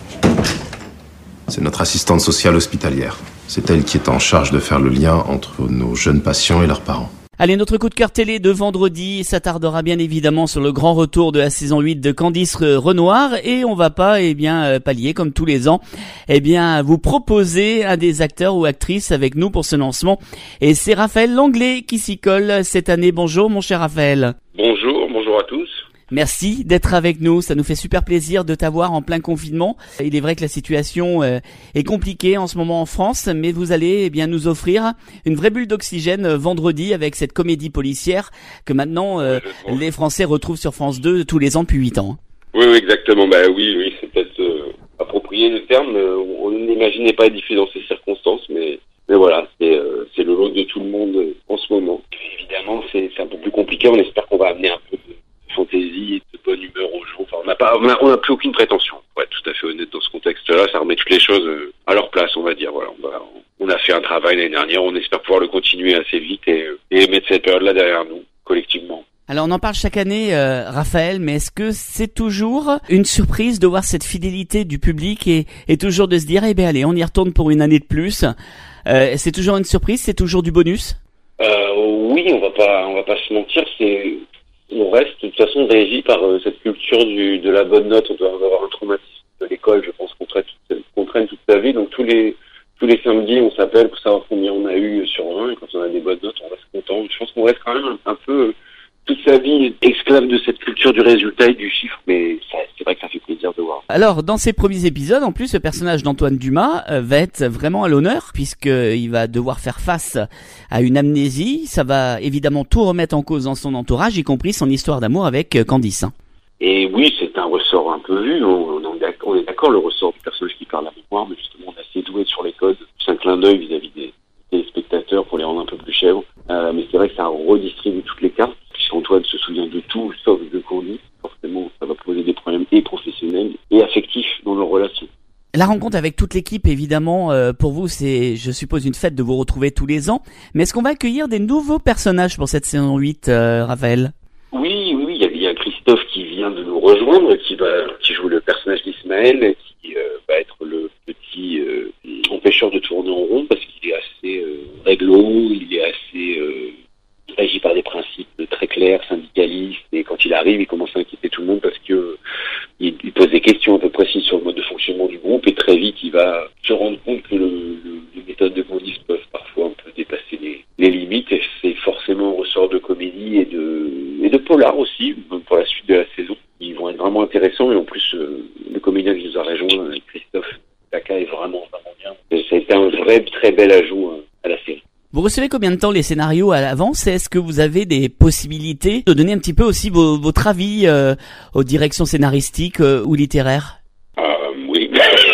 C'est notre assistante sociale hospitalière. C'est elle qui est en charge de faire le lien entre nos jeunes patients et leurs parents. Allez, notre coup de cœur télé de vendredi s'attardera bien évidemment sur le grand retour de la saison huit de Candice Renoir, et on va pas, eh bien, pallier comme tous les ans, eh bien, vous proposer un des acteurs ou actrices avec nous pour ce lancement, et c'est Raphaël Langlais qui s'y colle cette année. Bonjour mon cher Raphaël. Bonjour, bonjour à tous. Merci d'être avec nous, ça nous fait super plaisir de t'avoir en plein confinement. Il est vrai que la situation euh, est compliquée en ce moment en France, mais vous allez eh bien nous offrir une vraie bulle d'oxygène euh, vendredi avec cette comédie policière que maintenant euh, les Français retrouvent sur France deux tous les ans depuis huit ans. Oui, oui, exactement. Bah oui, oui, c'est peut-être euh, approprié le terme. Euh, on n'imaginait pas être diffusé dans ces circonstances, mais mais voilà, c'est euh, c'est le lot de tout le monde euh, en ce moment. Évidemment, c'est c'est un peu plus compliqué. On espère qu'on va amener un peu de fantaisie et de bonne humeur aux gens. Enfin, on n'a pas, on a, on a plus aucune prétention. Pour être tout à fait honnête dans ce contexte-là, ça remet toutes les choses à leur place, on va dire. Voilà, on, va, on a fait un travail l'année dernière, on espère pouvoir le continuer assez vite et, et mettre cette période-là derrière nous, collectivement. Alors on en parle chaque année, euh, Raphaël, mais est-ce que c'est toujours une surprise de voir cette fidélité du public et, et toujours de se dire, eh ben allez, on y retourne pour une année de plus. Euh, c'est toujours une surprise, c'est toujours du bonus. Euh, oui, on va pas, on va pas se mentir, c'est on reste de toute façon régi par euh, cette culture du, de la bonne note. On doit avoir un traumatisme de l'école, je pense, qu'on traîne toute, qu'on traîne toute sa vie. Donc tous les tous les samedis, on s'appelle pour savoir combien on a eu sur vingt. Et quand on a des bonnes notes, on reste content. Je pense qu'on reste quand même un, un peu euh, toute sa vie esclave de cette culture du résultat et du chiffre. Mais ça, c'est vrai que ça fait plaisir de voir. Alors, dans ces premiers épisodes, en plus, le personnage d'Antoine Dumas euh, va être vraiment à l'honneur, puisqu'il va devoir faire face à une amnésie. Ça va évidemment tout remettre en cause dans son entourage, y compris son histoire d'amour avec euh, Candice. Et oui, c'est un ressort un peu vu. On, on, on est d'accord, le ressort du personnage qui perd la mémoire, mais justement, on est assez doué sur les codes. C'est un clin d'œil vis-à-vis des téléspectateurs pour les rendre un peu plus chèvres. Euh, mais c'est vrai que ça redistribue toutes les cartes. Puisqu'Antoine se souvient de tout, sauf de Candice, forcément, ça va poser des problèmes et professionnels et affectifs dans leur relation. La rencontre avec toute l'équipe, évidemment, euh, pour vous, c'est, je suppose, une fête de vous retrouver tous les ans. Mais est-ce qu'on va accueillir des nouveaux personnages pour cette saison huit, euh, Raphaël ? Oui, oui, oui. Il y, a, il y a Christophe qui vient de nous rejoindre, qui va, qui joue le personnage d'Ismaël, qui euh, va être le petit euh, empêcheur de tourner en rond parce qu'il est assez euh, réglo, il est assez euh, régi par des principes très clairs, syndicalistes. Et quand il arrive, il commence à inquiéter tout le monde parce que euh, il, il pose des questions un peu précises sur le mode de fonctionnement du groupe et très vite, il va se rendre compte que le, le, les méthodes de Candice peuvent parfois un peu dépasser les, les limites. Et c'est forcément un ressort de comédie et de et de polar aussi pour la suite de la saison. Ils vont être vraiment intéressants et en plus euh, le comédien qui nous a rejoint, Christophe Taka, est vraiment vraiment bien. Et ça a été un vrai très bel ajout euh, à la série. Vous recevez combien de temps les scénarios à l'avance ? Est-ce que vous avez des possibilités de donner un petit peu aussi vos, votre avis euh, aux directions scénaristiques euh, ou littéraires ? euh, Oui,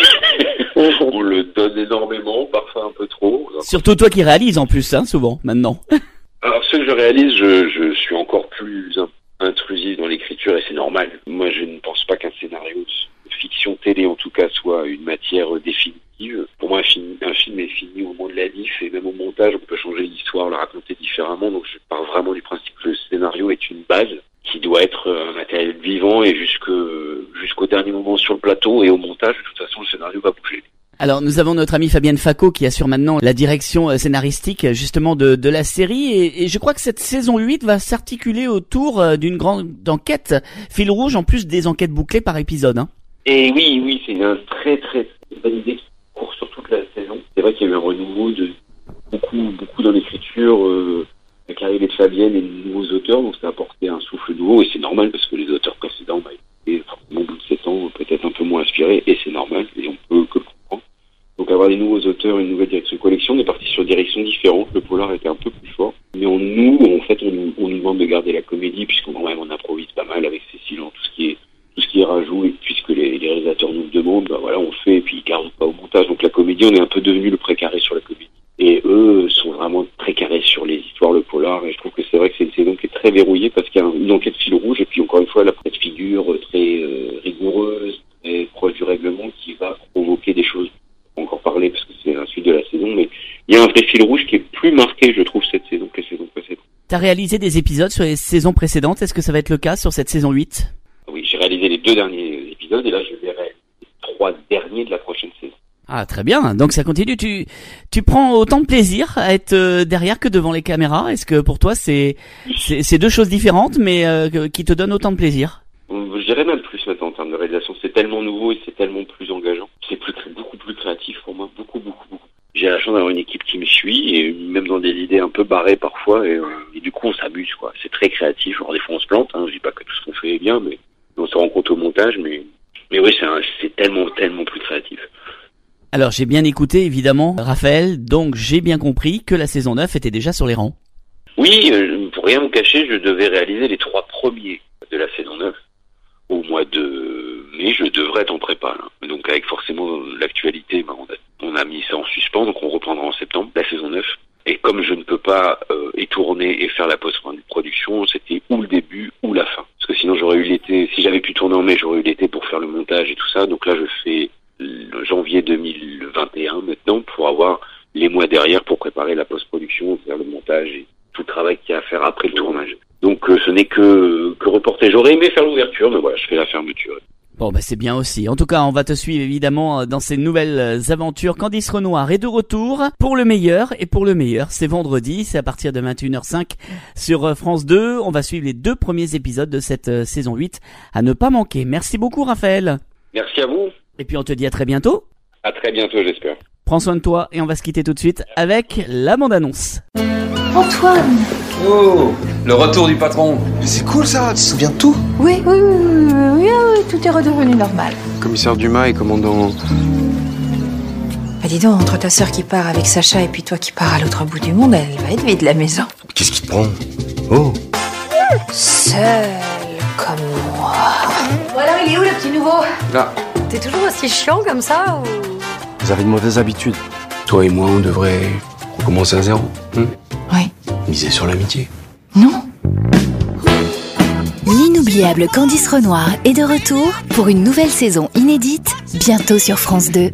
on le donne énormément, parfois un peu trop. Surtout toi qui réalises en plus, hein, souvent, maintenant. Alors ce que je réalise, je, je suis encore plus intrusif dans l'écriture et c'est normal. Moi je ne pense pas qu'un scénario de fiction télé en tout cas soit une matière définitive. Pour moi un film, un film est fini au moment de la diff et même au montage on peut changer l'histoire, la raconter différemment. Donc je pars vraiment du principe que le scénario est une base qui doit être un matériel vivant et jusque, jusqu'au dernier moment sur le plateau et au montage de toute façon le scénario va bouger. Alors nous avons notre amie Fabienne Facot qui assure maintenant la direction scénaristique justement de, de la série et, et je crois que cette saison huit va s'articuler autour d'une grande enquête fil rouge en plus des enquêtes bouclées par épisode. Hein. Et oui, oui, c'est une très très bonne idée qui court sur toute la saison. C'est vrai qu'il y a eu un renouveau de beaucoup, beaucoup dans l'écriture euh, avec l'arrivée de Fabienne et de nouveaux auteurs, donc ça a apporté un souffle nouveau et c'est normal parce que les auteurs précédents bah, étaient forcément au bout de sept ans peut-être un peu moins inspirés et c'est normal et on peut que le comprendre. Donc avoir des nouveaux auteurs, une nouvelle direction de collection, on est parti sur des directions différentes, le polar était un peu plus fort. Mais on, nous, en fait, on nous, on nous demande de garder la comédie puisqu'on quand même on improvise pas mal avec Cécile en tout ce qui est tout ce qui est rajout et puisque les, les réalisateurs nous le demandent, bah voilà, on le fait et puis ils gardent pas au montage. Donc la comédie, on est un peu devenu le précaré sur la comédie. Et eux sont vraiment très carrés sur les histoires, le polar, et je trouve que c'est vrai que c'est une saison qui est très verrouillée parce qu'il y a une enquête fil rouge et puis encore une fois la petite figure très euh, rigoureuse, très proche du règlement qui va provoquer des choses. On va encore parler parce que c'est la suite de la saison, mais il y a un vrai fil rouge qui est plus marqué, je trouve, cette saison que les saisons précédentes. T'as réalisé des épisodes sur les saisons précédentes, est-ce que ça va être le cas sur cette saison huit ? Oui, j'ai réalisé les deux derniers épisodes et là je verrai les trois derniers de la prochaine saison. Ah très bien, donc ça continue. Tu tu prends autant de plaisir à être euh, derrière que devant les caméras. Est-ce que pour toi c'est c'est, c'est deux choses différentes mais euh, qui te donnent autant de plaisir ? Je dirais même plus maintenant en termes de réalisation. C'est tellement nouveau et c'est tellement plus engageant. C'est plus beaucoup plus créatif pour moi, beaucoup beaucoup beaucoup. J'ai la chance d'avoir une équipe qui me suit et même dans des idées un peu barrées parfois et, euh, et du coup on s'amuse quoi. C'est très créatif. Alors des fois on se plante. Hein. Je dis pas que tout ce qu'on fait est bien, mais on se rend compte au montage. Mais mais oui c'est un, c'est tellement tellement plus créatif. Alors j'ai bien écouté évidemment Raphaël, donc j'ai bien compris que la saison neuf était déjà sur les rangs. Oui, euh, pour rien vous cacher, je devais réaliser les trois premiers de la saison neuf au mois de mai, je devrais être en prépa. Là. Donc avec forcément l'actualité, bah, on, a, on a mis ça en suspens, donc on reprendra en septembre la saison neuf. Et comme je ne peux pas euh, y tourner et faire la post-production, c'était ou le début ou la fin. Parce que sinon j'aurais eu l'été, si j'avais pu tourner en mai, j'aurais eu l'été pour faire le montage et tout ça. Donc là je fais janvier deux mille vingt et un maintenant pour avoir les mois derrière pour préparer la post-production, faire le montage et tout le travail qu'il y a à faire après le tournage. Donc euh, ce n'est que que reporter. J'aurais aimé faire l'ouverture, mais voilà, je fais la fermeture. Bon bah c'est bien aussi. En tout cas, on va te suivre évidemment dans ces nouvelles aventures. Candice Renoir est de retour pour le meilleur et pour le meilleur. C'est vendredi, c'est à partir de vingt et une heures cinq sur France deux. On va suivre les deux premiers épisodes de cette saison huit à ne pas manquer. Merci beaucoup Raphaël. Merci à vous. Et puis on te dit à très bientôt. À très bientôt, j'espère. Prends soin de toi et on va se quitter tout de suite avec la bande-annonce. Antoine! Oh, le retour du patron. Mais c'est cool ça, tu te souviens de tout? Oui, oui, oui, oui, oui, oui, oui, tout est redevenu normal. Commissaire Dumas et commandant... Bah dis donc, entre ta sœur qui part avec Sacha et puis toi qui pars à l'autre bout du monde, elle va être vide la maison. Qu'est-ce qui te prend? Oh! Seul comme moi. Bon alors, il est où le petit nouveau? Là. T'es toujours aussi chiant comme ça ou... Vous avez de mauvaises habitudes. Toi et moi, on devrait recommencer à zéro. Hein? Oui. Miser sur l'amitié. Non. L'inoubliable Candice Renoir est de retour pour une nouvelle saison inédite, bientôt sur France deux.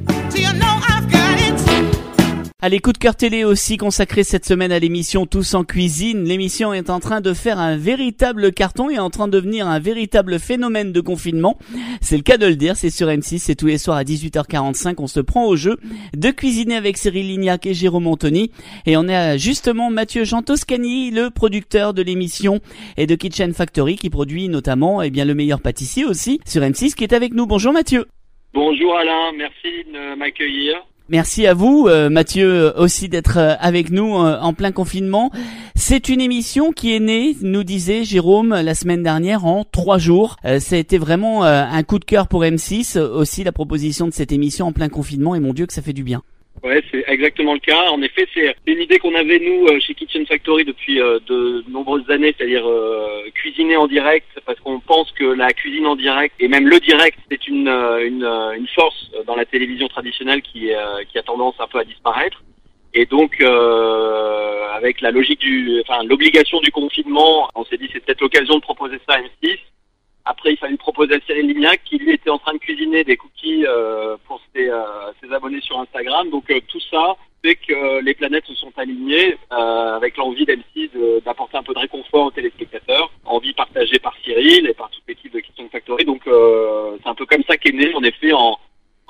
Allez, coup de cœur télé aussi consacré cette semaine à l'émission Tous en cuisine. L'émission est en train de faire un véritable carton et en train de devenir un véritable phénomène de confinement. C'est le cas de le dire, c'est sur M six, c'est tous les soirs à dix-huit heures quarante-cinq. On se prend au jeu de cuisiner avec Cyril Lignac et Jérôme Anthony. Et on a justement Mathieu Jean Toscani, le producteur de l'émission et de Kitchen Factory qui produit notamment eh bien, le meilleur pâtissier aussi sur M six qui est avec nous. Bonjour Mathieu. Bonjour Alain, merci de m'accueillir. Merci à vous, euh, Mathieu, aussi d'être euh, avec nous euh, en plein confinement. C'est une émission qui est née, nous disait Jérôme, la semaine dernière en trois jours. Euh, ça a été vraiment euh, un coup de cœur pour M six, euh, aussi la proposition de cette émission en plein confinement, et mon Dieu que ça fait du bien. Ouais, c'est exactement le cas. En effet, c'est une idée qu'on avait, nous, chez Kitchen Factory depuis euh, de nombreuses années, c'est-à-dire euh, cuisiner en direct, parce qu'on pense que la cuisine en direct, et même le direct, c'est une, une, une force dans la télévision traditionnelle qui, euh, qui a tendance un peu à disparaître. Et donc, euh, avec la logique du, enfin, l'obligation du confinement, on s'est dit c'est peut-être l'occasion de proposer ça à M six. Après, il fallait proposer à Cyril Lignac, qui lui était en train de cuisiner des cookies euh, pour ses, euh, ses abonnés sur Instagram. Donc euh, tout ça fait que euh, les planètes se sont alignées euh, avec l'envie d'M six de, d'apporter un peu de réconfort aux téléspectateurs. Envie partagée par Cyril et par toute l'équipe de Kitchen Factory. Donc euh, c'est un peu comme ça qu'est né, en effet, en, en,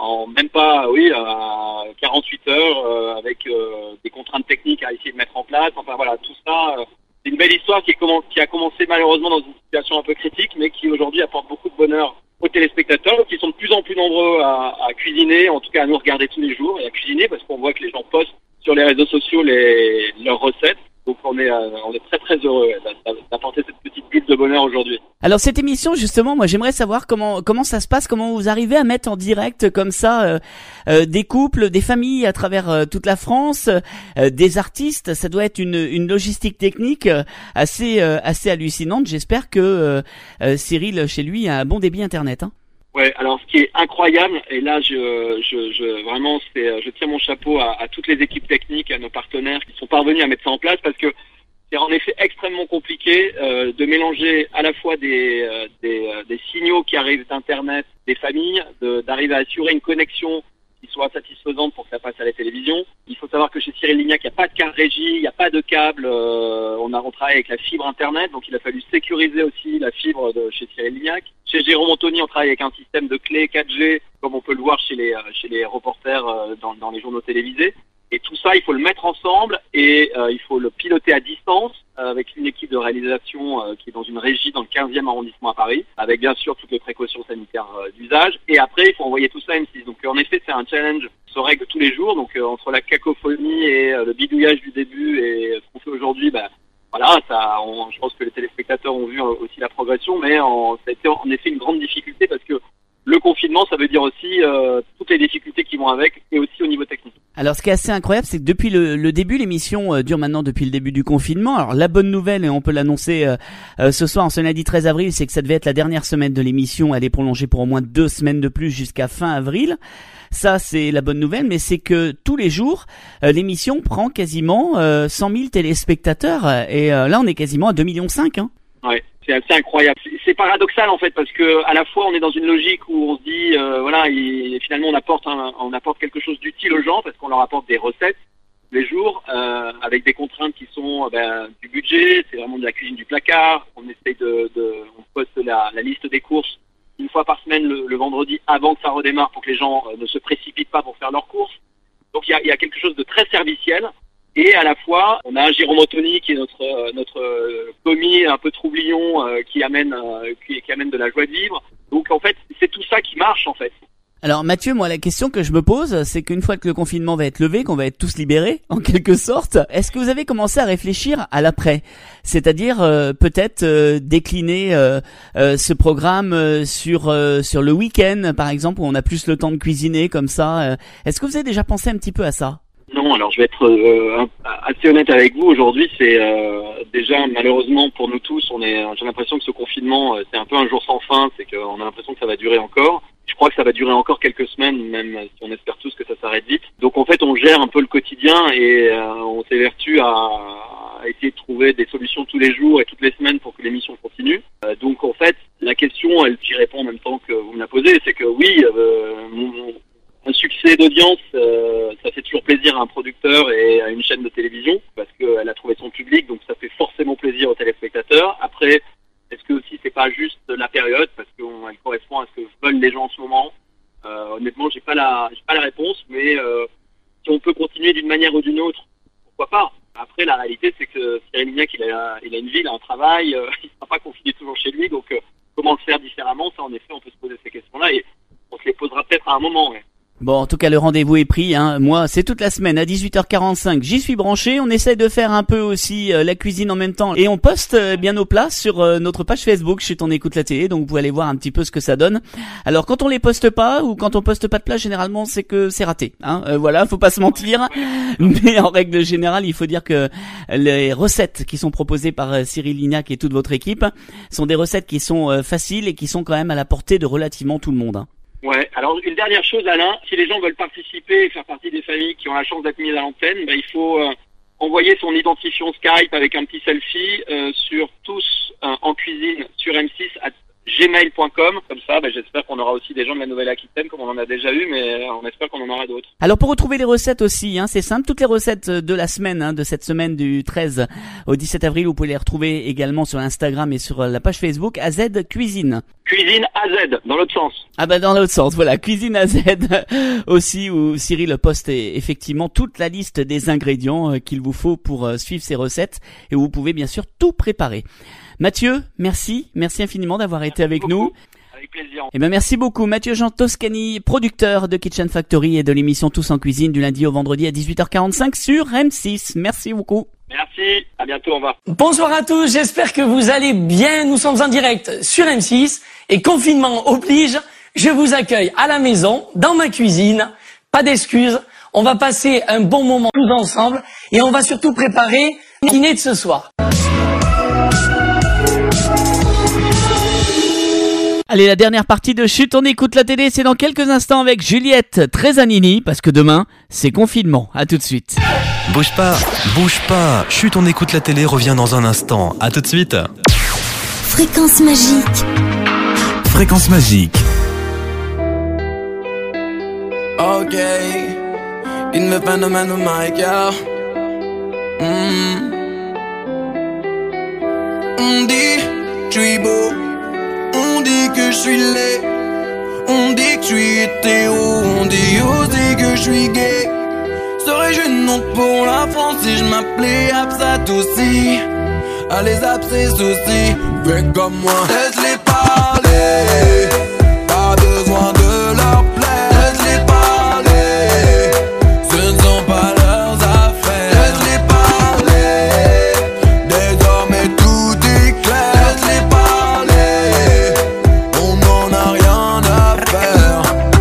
en même pas, oui, à quarante-huit heures, euh, avec euh, des contraintes techniques à essayer de mettre en place. Enfin voilà, tout ça, euh, c'est une belle histoire qui, est comm- qui a commencé malheureusement dans une situation un peu critique, mais qui aujourd'hui apporte beaucoup de bonheur aux téléspectateurs, qui sont de plus en plus nombreux à, à cuisiner, en tout cas à nous regarder tous les jours et à cuisiner, parce qu'on voit que les gens postent sur les réseaux sociaux les, leurs recettes. Donc on est, euh, on est très très heureux d'apporter cette petite bulle de bonheur aujourd'hui. Alors cette émission justement, moi j'aimerais savoir comment comment ça se passe, comment vous arrivez à mettre en direct comme ça euh, euh, des couples, des familles à travers euh, toute la France, euh, des artistes. Ça doit être une une logistique technique euh, assez euh, assez hallucinante. J'espère que euh, euh, Cyril chez lui a un bon débit internet. Hein. Ouais, alors ce qui est incroyable, et là je, je, je vraiment c'est, je tire mon chapeau à, à toutes les équipes techniques, à nos partenaires qui sont parvenus à mettre ça en place, parce que c'est en effet extrêmement compliqué euh, de mélanger à la fois des, euh, des, euh, des signaux qui arrivent d'internet, des familles, de, d'arriver à assurer une connexion qui soit satisfaisante pour que ça passe à la télévision. Il faut savoir que chez Cyril Lignac, il n'y a pas de carte régie, il n'y a pas de câble, euh, on a on travaille avec la fibre internet, donc il a fallu sécuriser aussi la fibre de chez Cyril Lignac. Chez Jérôme Anthony, on travaille avec un système de clé quatre G, comme on peut le voir chez les euh, chez les reporters euh, dans, dans les journaux télévisés. Et tout ça, il faut le mettre ensemble et euh, il faut le piloter à distance euh, avec une équipe de réalisation euh, qui est dans une régie dans le quinzième arrondissement à Paris, avec bien sûr toutes les précautions sanitaires euh, d'usage. Et après, il faut envoyer tout ça à M six. Donc en effet, c'est un challenge qui se règle tous les jours. Donc euh, entre la cacophonie et euh, le bidouillage du début et euh, ce qu'on fait aujourd'hui, bah, voilà, ça, on, je pense que les téléspectateurs ont vu euh, aussi la progression, mais en, ça a été en effet une grande difficulté parce que le confinement, ça veut dire aussi euh, toutes les difficultés qui vont avec, et aussi au niveau technique. Alors, ce qui est assez incroyable, c'est que depuis le, le début, l'émission euh, dure maintenant depuis le début du confinement. Alors, la bonne nouvelle, et on peut l'annoncer euh, euh, ce soir, en ce lundi treize avril, c'est que ça devait être la dernière semaine de l'émission. Elle est prolongée pour au moins deux semaines de plus jusqu'à fin avril. Ça, c'est la bonne nouvelle, mais c'est que tous les jours, euh, l'émission prend quasiment euh, cent mille téléspectateurs. Et euh, là, on est quasiment à deux virgule cinq millions. Hein. Ouais. C'est assez incroyable. C'est paradoxal en fait parce que à la fois on est dans une logique où on se dit euh, voilà, et finalement on apporte un, on apporte quelque chose d'utile aux gens parce qu'on leur apporte des recettes tous les jours euh, avec des contraintes qui sont ben, du budget, c'est vraiment de la cuisine du placard. On essaye de, de on poste la, la liste des courses une fois par semaine le, le vendredi avant que ça redémarre pour que les gens euh, ne se précipitent pas pour faire leurs courses. Donc il y a, il y a quelque chose de très serviciel. Et à la fois, on a Jérôme Anthony qui est notre euh, notre euh, commis un peu troublion euh, qui amène euh, qui, qui amène de la joie de vivre. Donc en fait, c'est tout ça qui marche en fait. Alors Mathieu, moi la question que je me pose, c'est qu'une fois que le confinement va être levé, qu'on va être tous libérés en quelque sorte, est-ce que vous avez commencé à réfléchir à l'après ? C'est-à-dire euh, peut-être euh, décliner euh, euh, ce programme euh, sur euh, sur le week-end par exemple où on a plus le temps de cuisiner comme ça. Euh, est-ce que vous avez déjà pensé un petit peu à ça ? Non, alors je vais être euh, assez honnête avec vous. Aujourd'hui, c'est euh, déjà malheureusement pour nous tous, on est. J'ai l'impression que ce confinement, euh, c'est un peu un jour sans fin. C'est qu'on a l'impression que ça va durer encore. Je crois que ça va durer encore quelques semaines, même si on espère tous que ça s'arrête vite. Donc en fait, on gère un peu le quotidien et euh, on s'évertue à, à essayer de trouver des solutions tous les jours et toutes les semaines pour que l'émission continue. Euh, donc en fait, la question, elle j'y réponds en même temps que vous me la posez, c'est que oui. Euh, mon, Un succès d'audience, euh, ça fait toujours plaisir à un producteur et à une chaîne de télévision parce qu'elle a trouvé son public, donc ça fait forcément plaisir aux téléspectateurs. Après, est-ce que aussi c'est pas juste la période parce qu'elle correspond à ce que veulent les gens en ce moment. Euh, honnêtement, j'ai pas la, j'ai pas la réponse, mais euh, si on peut continuer d'une manière ou d'une autre, pourquoi pas. Après, la réalité, c'est que Cyril Lignac, il a, il a une vie, il a un travail, euh, il ne sera pas confiné toujours chez lui, donc euh, comment le faire différemment, ça en effet, on peut se poser ces questions-là et on se les posera peut-être à un moment. Ouais. Bon, en tout cas, le rendez-vous est pris, hein. Moi, c'est toute la semaine à dix-huit heures quarante-cinq. J'y suis branché. On essaie de faire un peu aussi euh, la cuisine en même temps. Et on poste euh, bien nos plats sur euh, notre page Facebook chez On Écoute la Télé. Donc, vous pouvez aller voir un petit peu ce que ça donne. Alors, quand on les poste pas ou quand on poste pas de plats, généralement, c'est que c'est raté, hein. Euh, voilà, faut pas se mentir. Mais en règle générale, il faut dire que les recettes qui sont proposées par euh, Cyril Lignac et toute votre équipe sont des recettes qui sont euh, faciles et qui sont quand même à la portée de relativement tout le monde, hein. Ouais, alors une dernière chose Alain, si les gens veulent participer et faire partie des familles qui ont la chance d'être mises à l'antenne, ben, il faut euh, envoyer son identifiant Skype avec un petit selfie euh, sur tous euh, en cuisine sur M six à gmail point com. Comme ça, bah, j'espère qu'on aura aussi des gens de la Nouvelle-Aquitaine, comme on en a déjà eu, mais on espère qu'on en aura d'autres. Alors pour retrouver les recettes aussi, hein, c'est simple, toutes les recettes de la semaine, hein, de cette semaine du treize au dix-sept avril, vous pouvez les retrouver également sur Instagram et sur la page Facebook A Z Cuisine. Cuisine A Z, dans l'autre sens. Ah bah dans l'autre sens, voilà, Cuisine A Z aussi, où Cyril poste effectivement toute la liste des ingrédients euh, qu'il vous faut pour euh, suivre ces recettes, et où vous pouvez bien sûr tout préparer. Mathieu, merci, merci infiniment d'avoir été avec beaucoup. nous. Avec plaisir. Eh ben merci beaucoup Mathieu Jean Toscani, producteur de Kitchen Factory et de l'émission Tous en Cuisine du lundi au vendredi à dix-huit heures quarante-cinq sur M six. Merci beaucoup. Merci, à bientôt, au revoir. Bonsoir à tous, j'espère que vous allez bien. Nous sommes en direct sur M six et confinement oblige, je vous accueille à la maison, dans ma cuisine. Pas d'excuses, on va passer un bon moment tous ensemble et on va surtout préparer le dîner de ce soir. Allez, la dernière partie de Chut, on écoute la télé, c'est dans quelques instants avec Juliette Trezanini, parce que demain, c'est confinement. À tout de suite. Bouge pas, bouge pas. Chut, on écoute la télé, revient dans un instant. À tout de suite. Fréquence magique. Fréquence magique. Ok, in the phénomène of my girl. Mm. On dit, je suis beau. On dit que je suis laid. On dit que je suis hétéro. On dit aussi que je suis gay. Serais-je une honte pour la France si je m'appelais Absat aussi? Allez, abscess aussi. Fais comme moi. Laisse-les parler. Pas besoin de leur plaire. Laisse-les parler. Ce ne sont pas leurs affaires. Laisse-les parler. Désormais tout est clair. Laisse-les parler. On n'en a rien à faire.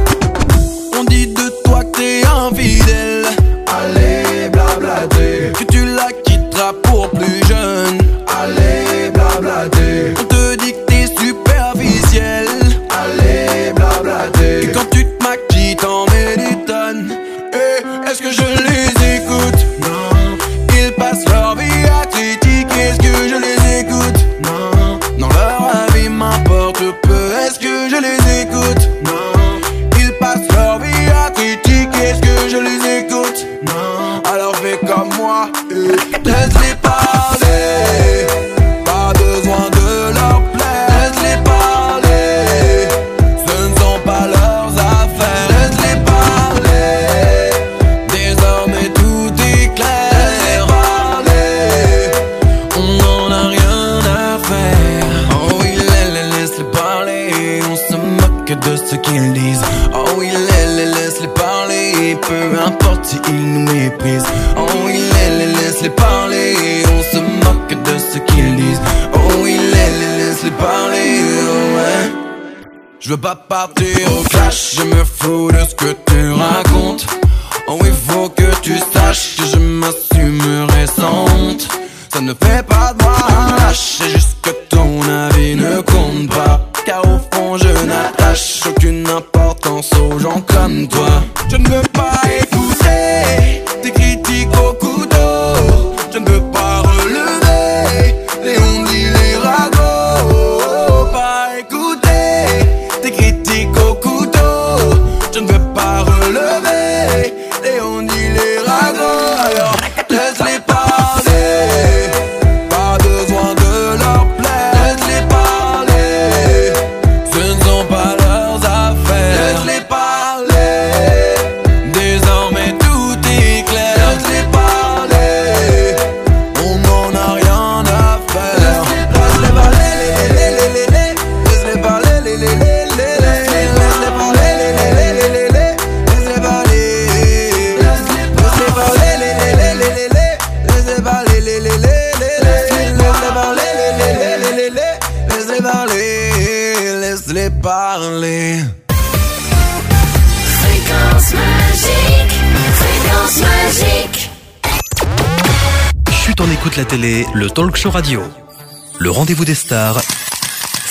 On dit de toi que t'es infidèle. Allez, blablater. Que tu la quitteras pour plus jeune. Allez, blablater. On te dit que t'es superficiel. Allez, blablater. Et quand tu te maquilles, t'en mets des tonnes. Et est-ce que je les écoute? Non. Ils passent leur vie à critiquer. Est-ce que je les écoute? Non. Non, leur avis m'importe peu. Est-ce que je les écoute? Non. Ils passent leur vie à critiquer. Est-ce que je les écoute? Non. Alors fais comme moi et laisse-les parler. Pas besoin de leur plaire. Laisse-les parler. Ce ne sont pas leurs affaires. Laisse-les parler. Désormais tout est clair. Laisse-les parler. On n'en a rien à faire. Oh oui, laisse-les parler. On se moque de ce qu'ils disent. Oh oui, laisse-les parler. Peu importe si ils nous méprisent. Oh oui, laisse-les parler. On se moque de ce qu'ils disent. Oh oui, laisse-les parler. Oh ouais. Je veux pas partir au clash. Je me fous de ce que tu racontes. Oh il faut que tu saches que je m'assumerai sans honte. Ça ne fait pas de moi un lâche. C'est juste que ton avis ne compte pas. Car au fond je n'attache aucune importance aux gens comme toi. Je ne veux pas écouter tes critiques au couteau. Je ne veux pas relever les ondits, les ragots. Pas écouter tes critiques au couteau. Je ne veux pas relever les ondits, les ragots. Alors laisse-les parler. Pas besoin de leur plaire. Laisse-les parler. Ce ne sont pas leurs affaires. Laisse-les parler. Désormais tout est clair. Laisse-les parler. On n'en a rien à faire. Laisse-les parler. Laisse-les parler. Laisse-les parler. Laisse-les parler. Laisse-les parler. Laisse-les parler. Laisse-les parler. Laisse-les parler. Fréquence magique, fréquence magique. Chut, on écoute la télé, le talk show radio. Le rendez-vous des stars,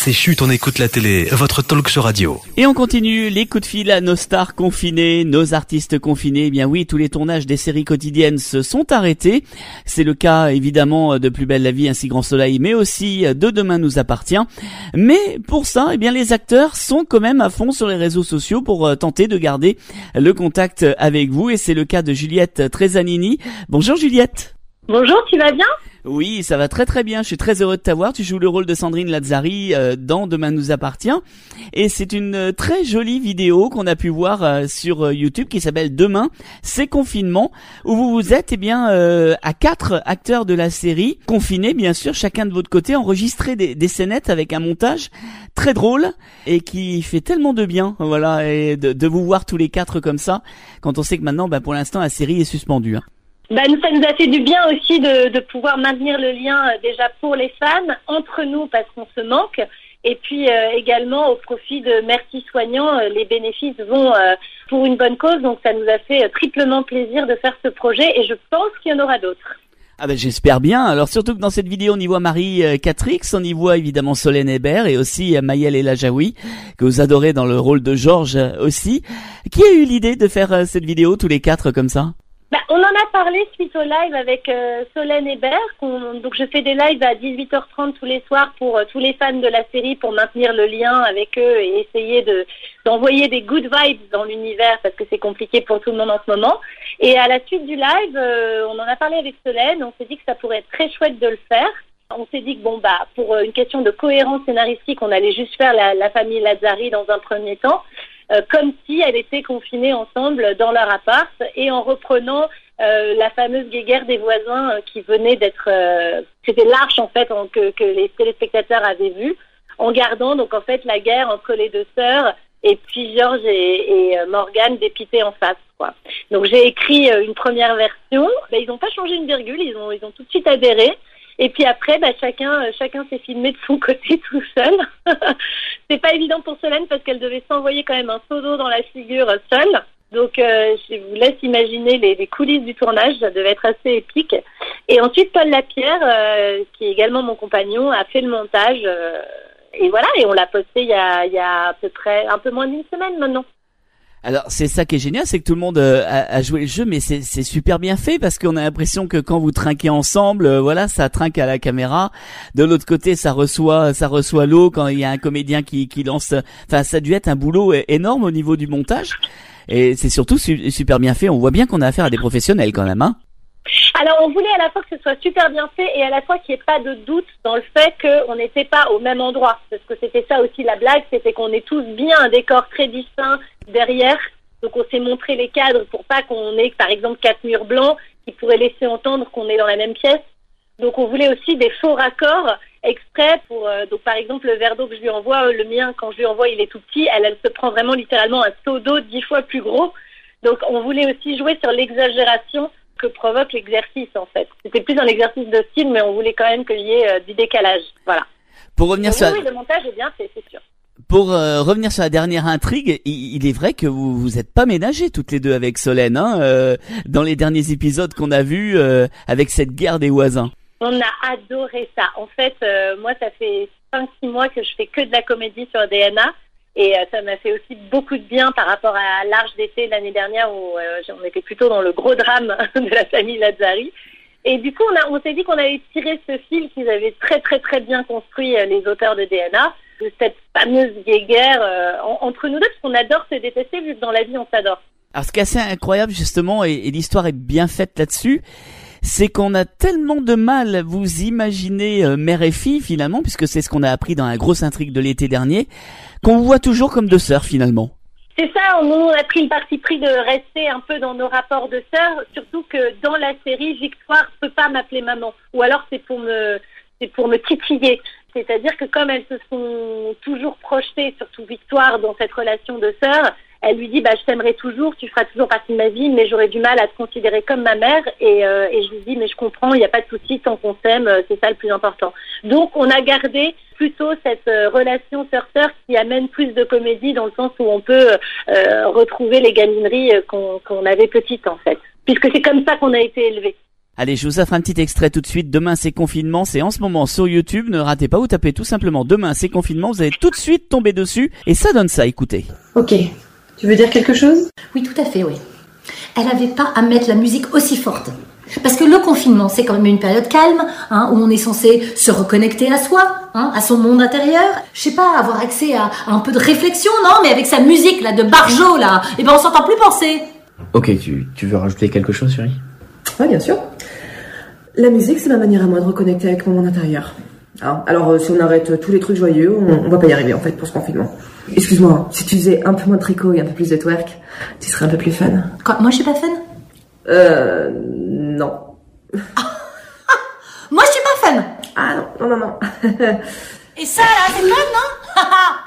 C'est Chut, on écoute la télé, votre talk show radio. Et on continue les coups de fil à nos stars confinées, nos artistes confinés. Eh bien oui, tous les tournages des séries quotidiennes se sont arrêtés. C'est le cas évidemment de Plus belle la vie, Ainsi grand soleil, mais aussi de Demain nous appartient. Mais pour ça, eh bien les acteurs sont quand même à fond sur les réseaux sociaux pour tenter de garder le contact avec vous. Et c'est le cas de Juliette Tresanini. Bonjour Juliette. Bonjour, tu vas bien ? Oui, ça va très très bien. Je suis très heureux de t'avoir. Tu joues le rôle de Sandrine Lazzari euh, dans Demain nous appartient. Et c'est une euh, très jolie vidéo qu'on a pu voir euh, sur euh, YouTube qui s'appelle Demain, c'est confinement, où vous vous êtes eh bien euh, à quatre acteurs de la série, confinés bien sûr, chacun de votre côté, enregistrés des, des scénettes avec un montage très drôle et qui fait tellement de bien, voilà, et de, de vous voir tous les quatre comme ça, quand on sait que maintenant, bah, pour l'instant, la série est suspendue. Hein. Bah, nous, ça nous a fait du bien aussi de, de pouvoir maintenir le lien euh, déjà pour les fans, entre nous parce qu'on se manque, et puis euh, également au profit de Merci Soignants, euh, les bénéfices vont euh, pour une bonne cause, donc ça nous a fait euh, triplement plaisir de faire ce projet et je pense qu'il y en aura d'autres. Ah ben j'espère bien. Alors surtout que dans cette vidéo on y voit Marie euh, Catrix, on y voit évidemment Solène Hébert et aussi euh, Maëlle Elajaoui que vous adorez dans le rôle de Georges euh, aussi. Qui a eu l'idée de faire euh, cette vidéo tous les quatre comme ça? Bah, on en a parlé suite au live avec euh, Solène Hébert. qu'on- Donc je fais des lives à dix-huit heures trente tous les soirs pour euh, tous les fans de la série pour maintenir le lien avec eux et essayer de d'envoyer des good vibes dans l'univers parce que c'est compliqué pour tout le monde en ce moment. Et à la suite du live, euh, on en a parlé avec Solène. On s'est dit que ça pourrait être très chouette de le faire. On s'est dit que bon bah pour euh, une question de cohérence scénaristique, on allait juste faire la, la famille Lazzari dans un premier temps. Euh, comme si elles étaient confinées ensemble dans leur appart et en reprenant euh, la fameuse guéguerre des voisins euh, qui venait d'être... Euh, c'était l'arche en fait en, que, que les téléspectateurs avaient vu, en gardant donc en fait la guerre entre les deux sœurs et puis Georges et, et euh, Morgane dépité en face, quoi. Donc j'ai écrit euh, une première version, ben, ils n'ont pas changé une virgule, ils ont, ils ont tout de suite adhéré. Et puis après, bah, chacun, euh, chacun s'est filmé de son côté tout seul. C'est pas évident pour Solène parce qu'elle devait s'envoyer quand même un seau d'eau dans la figure euh, seule. Donc euh, je vous laisse imaginer les, les coulisses du tournage, ça devait être assez épique. Et ensuite, Paul Lapierre, euh, qui est également mon compagnon, a fait le montage. Euh, et voilà, et on l'a posté il y a, il y a à peu près un peu moins d'une semaine maintenant. Alors c'est ça qui est génial, c'est que tout le monde euh, a, a joué le jeu, mais c'est, c'est super bien fait parce qu'on a l'impression que quand vous trinquez ensemble, euh, voilà, ça trinque à la caméra. De l'autre côté, ça reçoit, ça reçoit l'eau quand il y a un comédien qui, qui lance. Enfin, ça a dû être un boulot énorme au niveau du montage. Et c'est surtout su- super bien fait. On voit bien qu'on a affaire à des professionnels quand même, hein. Alors, on voulait à la fois que ce soit super bien fait et à la fois qu'il n'y ait pas de doute dans le fait qu'on n'était pas au même endroit. Parce que c'était ça aussi la blague, c'était qu'on est tous bien un décor très distinct derrière. Donc, on s'est montré les cadres pour pas qu'on ait, par exemple, quatre murs blancs qui pourraient laisser entendre qu'on est dans la même pièce. Donc, on voulait aussi des faux raccords exprès pour... Euh, donc, par exemple, le verre d'eau que je lui envoie, le mien, quand je lui envoie, il est tout petit. Elle, elle se prend vraiment littéralement un seau d'eau dix fois plus gros. Donc, on voulait aussi jouer sur l'exagération que provoque l'exercice en fait. C'était plus un exercice de style, mais on voulait quand même qu'il y ait euh, du décalage. Voilà. Pour revenir Donc, sur, oui, la, oui, le montage est bien fait, c'est sûr. pour euh, revenir sur la dernière intrigue, il, il est vrai que vous vous êtes pas ménagés toutes les deux avec Solène, hein, euh, dans les derniers épisodes qu'on a vus euh, avec cette guerre des voisins. On a adoré ça. En fait, euh, moi, ça fait cinq six mois que je fais que de la comédie sur D N A. Et euh, ça m'a fait aussi beaucoup de bien par rapport à l'Arche d'été l'année dernière où euh, on était plutôt dans le gros drame de la famille Lazzari. Et du coup, on, a, on s'est dit qu'on allait tirer ce fil qu'ils avaient très très très bien construit euh, les auteurs de D N A, de cette fameuse guéguerre euh, en, entre nous deux, parce qu'on adore se détester vu que dans la vie on s'adore. Alors ce qui est assez incroyable justement, et, et l'histoire est bien faite là-dessus, c'est qu'on a tellement de mal à vous imaginer euh, mère et fille finalement, puisque c'est ce qu'on a appris dans la grosse intrigue de l'été dernier, qu'on vous voit toujours comme deux sœurs finalement. C'est ça, nous on a pris le parti pris de rester un peu dans nos rapports de sœurs, surtout que dans la série, Victoire peut pas m'appeler maman, ou alors c'est pour me, c'est pour me titiller. C'est-à-dire que comme elles se sont toujours projetées, surtout Victoire, dans cette relation de sœur, elle lui dit bah je t'aimerai toujours, tu feras toujours partie de ma vie, mais j'aurais du mal à te considérer comme ma mère. Et, euh, et je lui dis mais je comprends, il n'y a pas de souci, tant qu'on s'aime, c'est ça le plus important. Donc on a gardé plutôt cette euh, relation sœur-sœur qui amène plus de comédie dans le sens où on peut euh, retrouver les gamineries qu'on, qu'on avait petites en fait, puisque c'est comme ça qu'on a été élevés. Allez, je vous offre un petit extrait tout de suite. Demain c'est confinement, c'est en ce moment sur YouTube. Ne ratez pas, vous tapez tout simplement Demain c'est confinement, vous allez tout de suite tomber dessus et ça donne ça, écoutez. Ok, tu veux dire quelque chose? Oui, tout à fait, oui. Elle n'avait pas à mettre la musique aussi forte. Parce que le confinement, c'est quand même une période calme, hein, où on est censé se reconnecter à soi, hein, à son monde intérieur. Je sais pas, avoir accès à, à un peu de réflexion, non? Mais avec sa musique, là, de Barjo, là, eh ben on s'entend plus penser. Ok, tu, tu veux rajouter quelque chose, chérie? Ouais, bien sûr. La musique, c'est ma manière à moi de reconnecter avec mon monde intérieur. Hein, alors, euh, si on arrête tous les trucs joyeux, on, on va pas y arriver, en fait, pour ce confinement. Excuse-moi, si tu faisais un peu moins de tricot et un peu plus de twerk, tu serais un peu plus fun. Quoi, moi je suis pas fun? Euh... Non. Moi je suis pas fun. Ah non, non, non, non. Et ça là, c'est fun, non?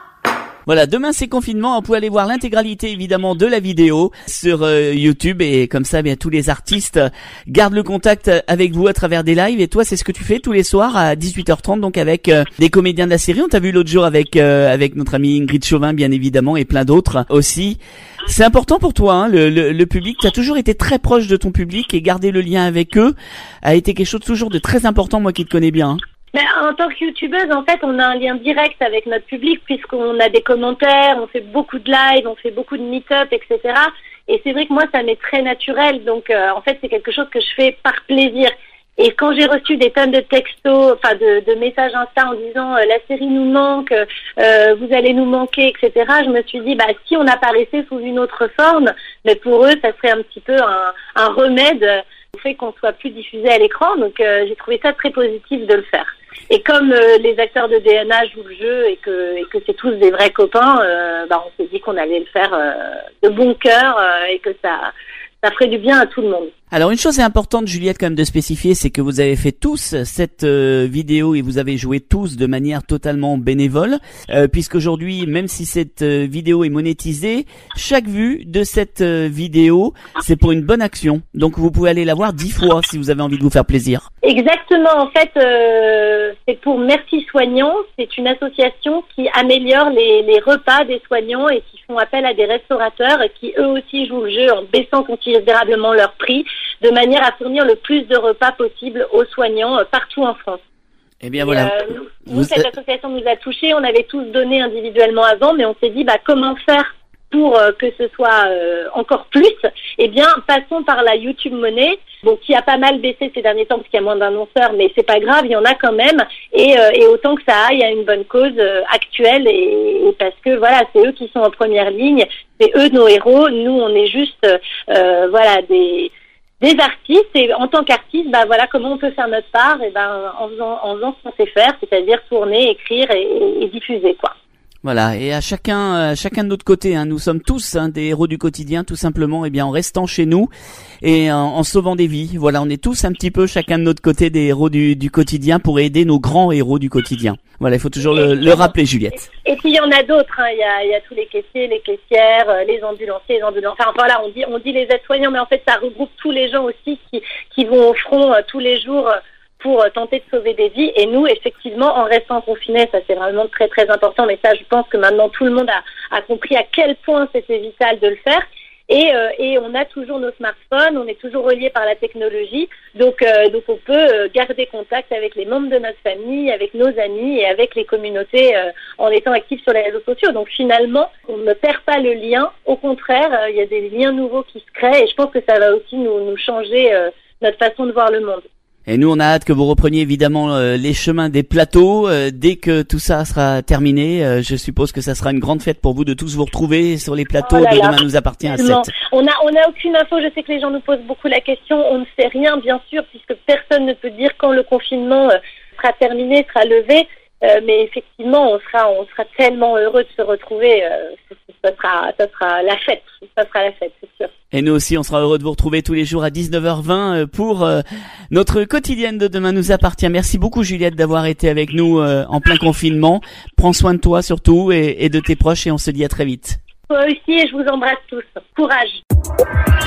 Voilà, demain c'est confinement, on peut aller voir l'intégralité évidemment de la vidéo sur euh, YouTube et comme ça bien tous les artistes gardent le contact avec vous à travers des lives. Et toi, c'est ce que tu fais tous les soirs à dix-huit heures trente, donc avec euh, des comédiens de la série. On t'a vu l'autre jour avec euh, avec notre amie Ingrid Chauvin bien évidemment et plein d'autres aussi. C'est important pour toi, hein, le, le, le public. Tu as toujours été très proche de ton public et garder le lien avec eux a été quelque chose toujours de très important, moi qui te connais bien. Hein. Mais en tant que youtubeuse, en fait, on a un lien direct avec notre public puisqu'on a des commentaires, on fait beaucoup de lives, on fait beaucoup de meet-up, et cetera. Et c'est vrai que moi, ça m'est très naturel. Donc, euh, en fait, c'est quelque chose que je fais par plaisir. Et quand j'ai reçu des tonnes de textos, enfin de, de messages Insta en disant euh, la série nous manque, euh, vous allez nous manquer, et cetera. Je me suis dit, bah si on apparaissait sous une autre forme, mais pour eux, ça serait un petit peu un, un remède au fait qu'on soit plus diffusé à l'écran. Donc, euh, j'ai trouvé ça très positif de le faire. Et comme euh, les acteurs de D N A jouent le jeu et que, et que c'est tous des vrais copains, euh, bah, on s'est dit qu'on allait le faire euh, de bon cœur euh, et que ça, ça ferait du bien à tout le monde. Alors une chose est importante, Juliette, quand même de spécifier, c'est que vous avez fait tous cette euh, vidéo et vous avez joué tous de manière totalement bénévole, euh, puisqu'aujourd'hui, même si cette euh, vidéo est monétisée, chaque vue de cette euh, vidéo, c'est pour une bonne action. Donc vous pouvez aller la voir dix fois si vous avez envie de vous faire plaisir. Exactement, en fait, euh, c'est pour Merci Soignants. C'est une association qui améliore les, les repas des soignants et qui font appel à des restaurateurs et qui eux aussi jouent le jeu en baissant considérablement leur prix, de manière à fournir le plus de repas possible aux soignants euh, partout en France. Eh bien voilà. Euh, nous, nous, cette association nous a touchés, on avait tous donné individuellement avant, mais on s'est dit bah comment faire pour euh, que ce soit euh, encore plus. Eh bien, passons par la YouTube Money, bon, qui a pas mal baissé ces derniers temps parce qu'il y a moins d'annonceurs, mais c'est pas grave, il y en a quand même, et, euh, et autant que ça aille à une bonne cause euh, actuelle, et, et parce que voilà, c'est eux qui sont en première ligne, c'est eux nos héros, nous on est juste euh, voilà des des artistes, et en tant qu'artiste, bah voilà comment on peut faire notre part, et ben en faisant en faisant ce qu'on sait faire, c'est-à-dire tourner, écrire et, et, et diffuser quoi. Voilà, et à chacun, à chacun de notre côté, hein, nous sommes tous hein, des héros du quotidien, tout simplement, et bien en restant chez nous et en, en sauvant des vies. Voilà, on est tous un petit peu chacun de notre côté des héros du, du quotidien pour aider nos grands héros du quotidien. Voilà, il faut toujours le, le rappeler, Juliette. Et puis il y en a d'autres, hein. il y a, il y a tous les caissiers, les caissières, les ambulanciers, les ambulanciers. Enfin voilà, on dit, on dit les aides-soignants, mais en fait ça regroupe tous les gens aussi qui, qui vont au front euh, tous les jours. Euh, pour tenter de sauver des vies. Et nous, effectivement, en restant confinés, ça c'est vraiment très très important, mais ça je pense que maintenant tout le monde a, a compris à quel point c'était vital de le faire. Et, euh, et on a toujours nos smartphones, on est toujours reliés par la technologie, donc, euh, donc on peut garder contact avec les membres de notre famille, avec nos amis et avec les communautés euh, en étant actifs sur les réseaux sociaux. Donc finalement, on ne perd pas le lien, au contraire, euh, il y a des liens nouveaux qui se créent et je pense que ça va aussi nous, nous changer euh, notre façon de voir le monde. Et nous, on a hâte que vous repreniez évidemment euh, les chemins des plateaux. Euh, dès que tout ça sera terminé, euh, je suppose que ça sera une grande fête pour vous de tous vous retrouver sur les plateaux oh là de Demain nous appartient à sept. On a, on a aucune info. Je sais que les gens nous posent beaucoup la question. On ne sait rien, bien sûr, puisque personne ne peut dire quand le confinement euh, sera terminé, sera levé. Euh, mais effectivement, on sera, on sera tellement heureux de se retrouver. Euh, ça sera, ça sera la fête. Ça sera la fête, c'est sûr. Et nous aussi, on sera heureux de vous retrouver tous les jours à dix-neuf heures vingt pour euh, notre quotidienne de Demain nous appartient. Merci beaucoup, Juliette, d'avoir été avec nous euh, en plein confinement. Prends soin de toi surtout et, et de tes proches et on se dit à très vite. Toi aussi et je vous embrasse tous. Courage.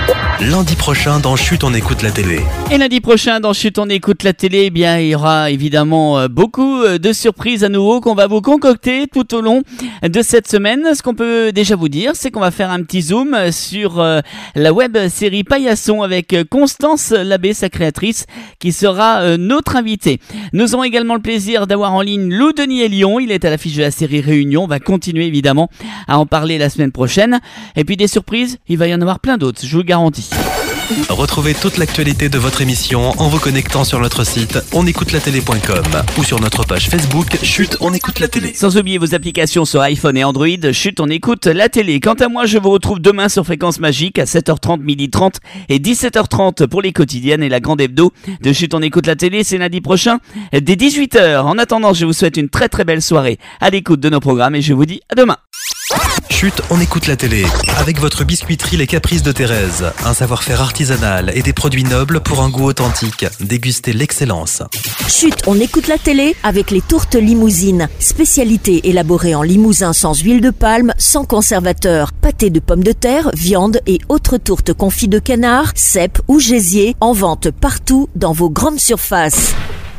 Lundi prochain dans Chut, on écoute la télé. Et lundi prochain dans Chut, on écoute la télé, eh bien, il y aura évidemment beaucoup de surprises à nouveau qu'on va vous concocter tout au long de cette semaine. Ce qu'on peut déjà vous dire, c'est qu'on va faire un petit zoom sur la web série Paillasson avec Constance Labbé, sa créatrice, qui sera notre invitée. Nous aurons également le plaisir d'avoir en ligne Lou Denis et Lyon. Il est à l'affiche de la série Réunion. On va continuer évidemment à en parler la semaine prochaine. Et puis des surprises, il va y en avoir plein d'autres, je vous le garantis. Retrouvez toute l'actualité de votre émission en vous connectant sur notre site on écoute la télé point com ou sur notre page Facebook Chut, on écoute la télé. Sans oublier vos applications sur iPhone et Android, Chut, on écoute la télé. Quant à moi, je vous retrouve demain sur Fréquence Magique à sept heures trente, midi trente et dix-sept heures trente pour les quotidiennes et la grande hebdo de Chut, on écoute la télé. C'est lundi prochain dès dix-huit heures. En attendant, je vous souhaite une très très belle soirée à l'écoute de nos programmes et je vous dis à demain. Chut, on écoute la télé. Avec votre biscuiterie Les Caprices de Thérèse. Un savoir-faire artisanal et des produits nobles pour un goût authentique. Dégustez l'excellence. Chut, on écoute la télé avec les tourtes limousines. Spécialité élaborée en limousin sans huile de palme, sans conservateur. Pâté de pommes de terre, viande et autres tourtes confites de canard, cèpes ou gésier. En vente partout dans vos grandes surfaces.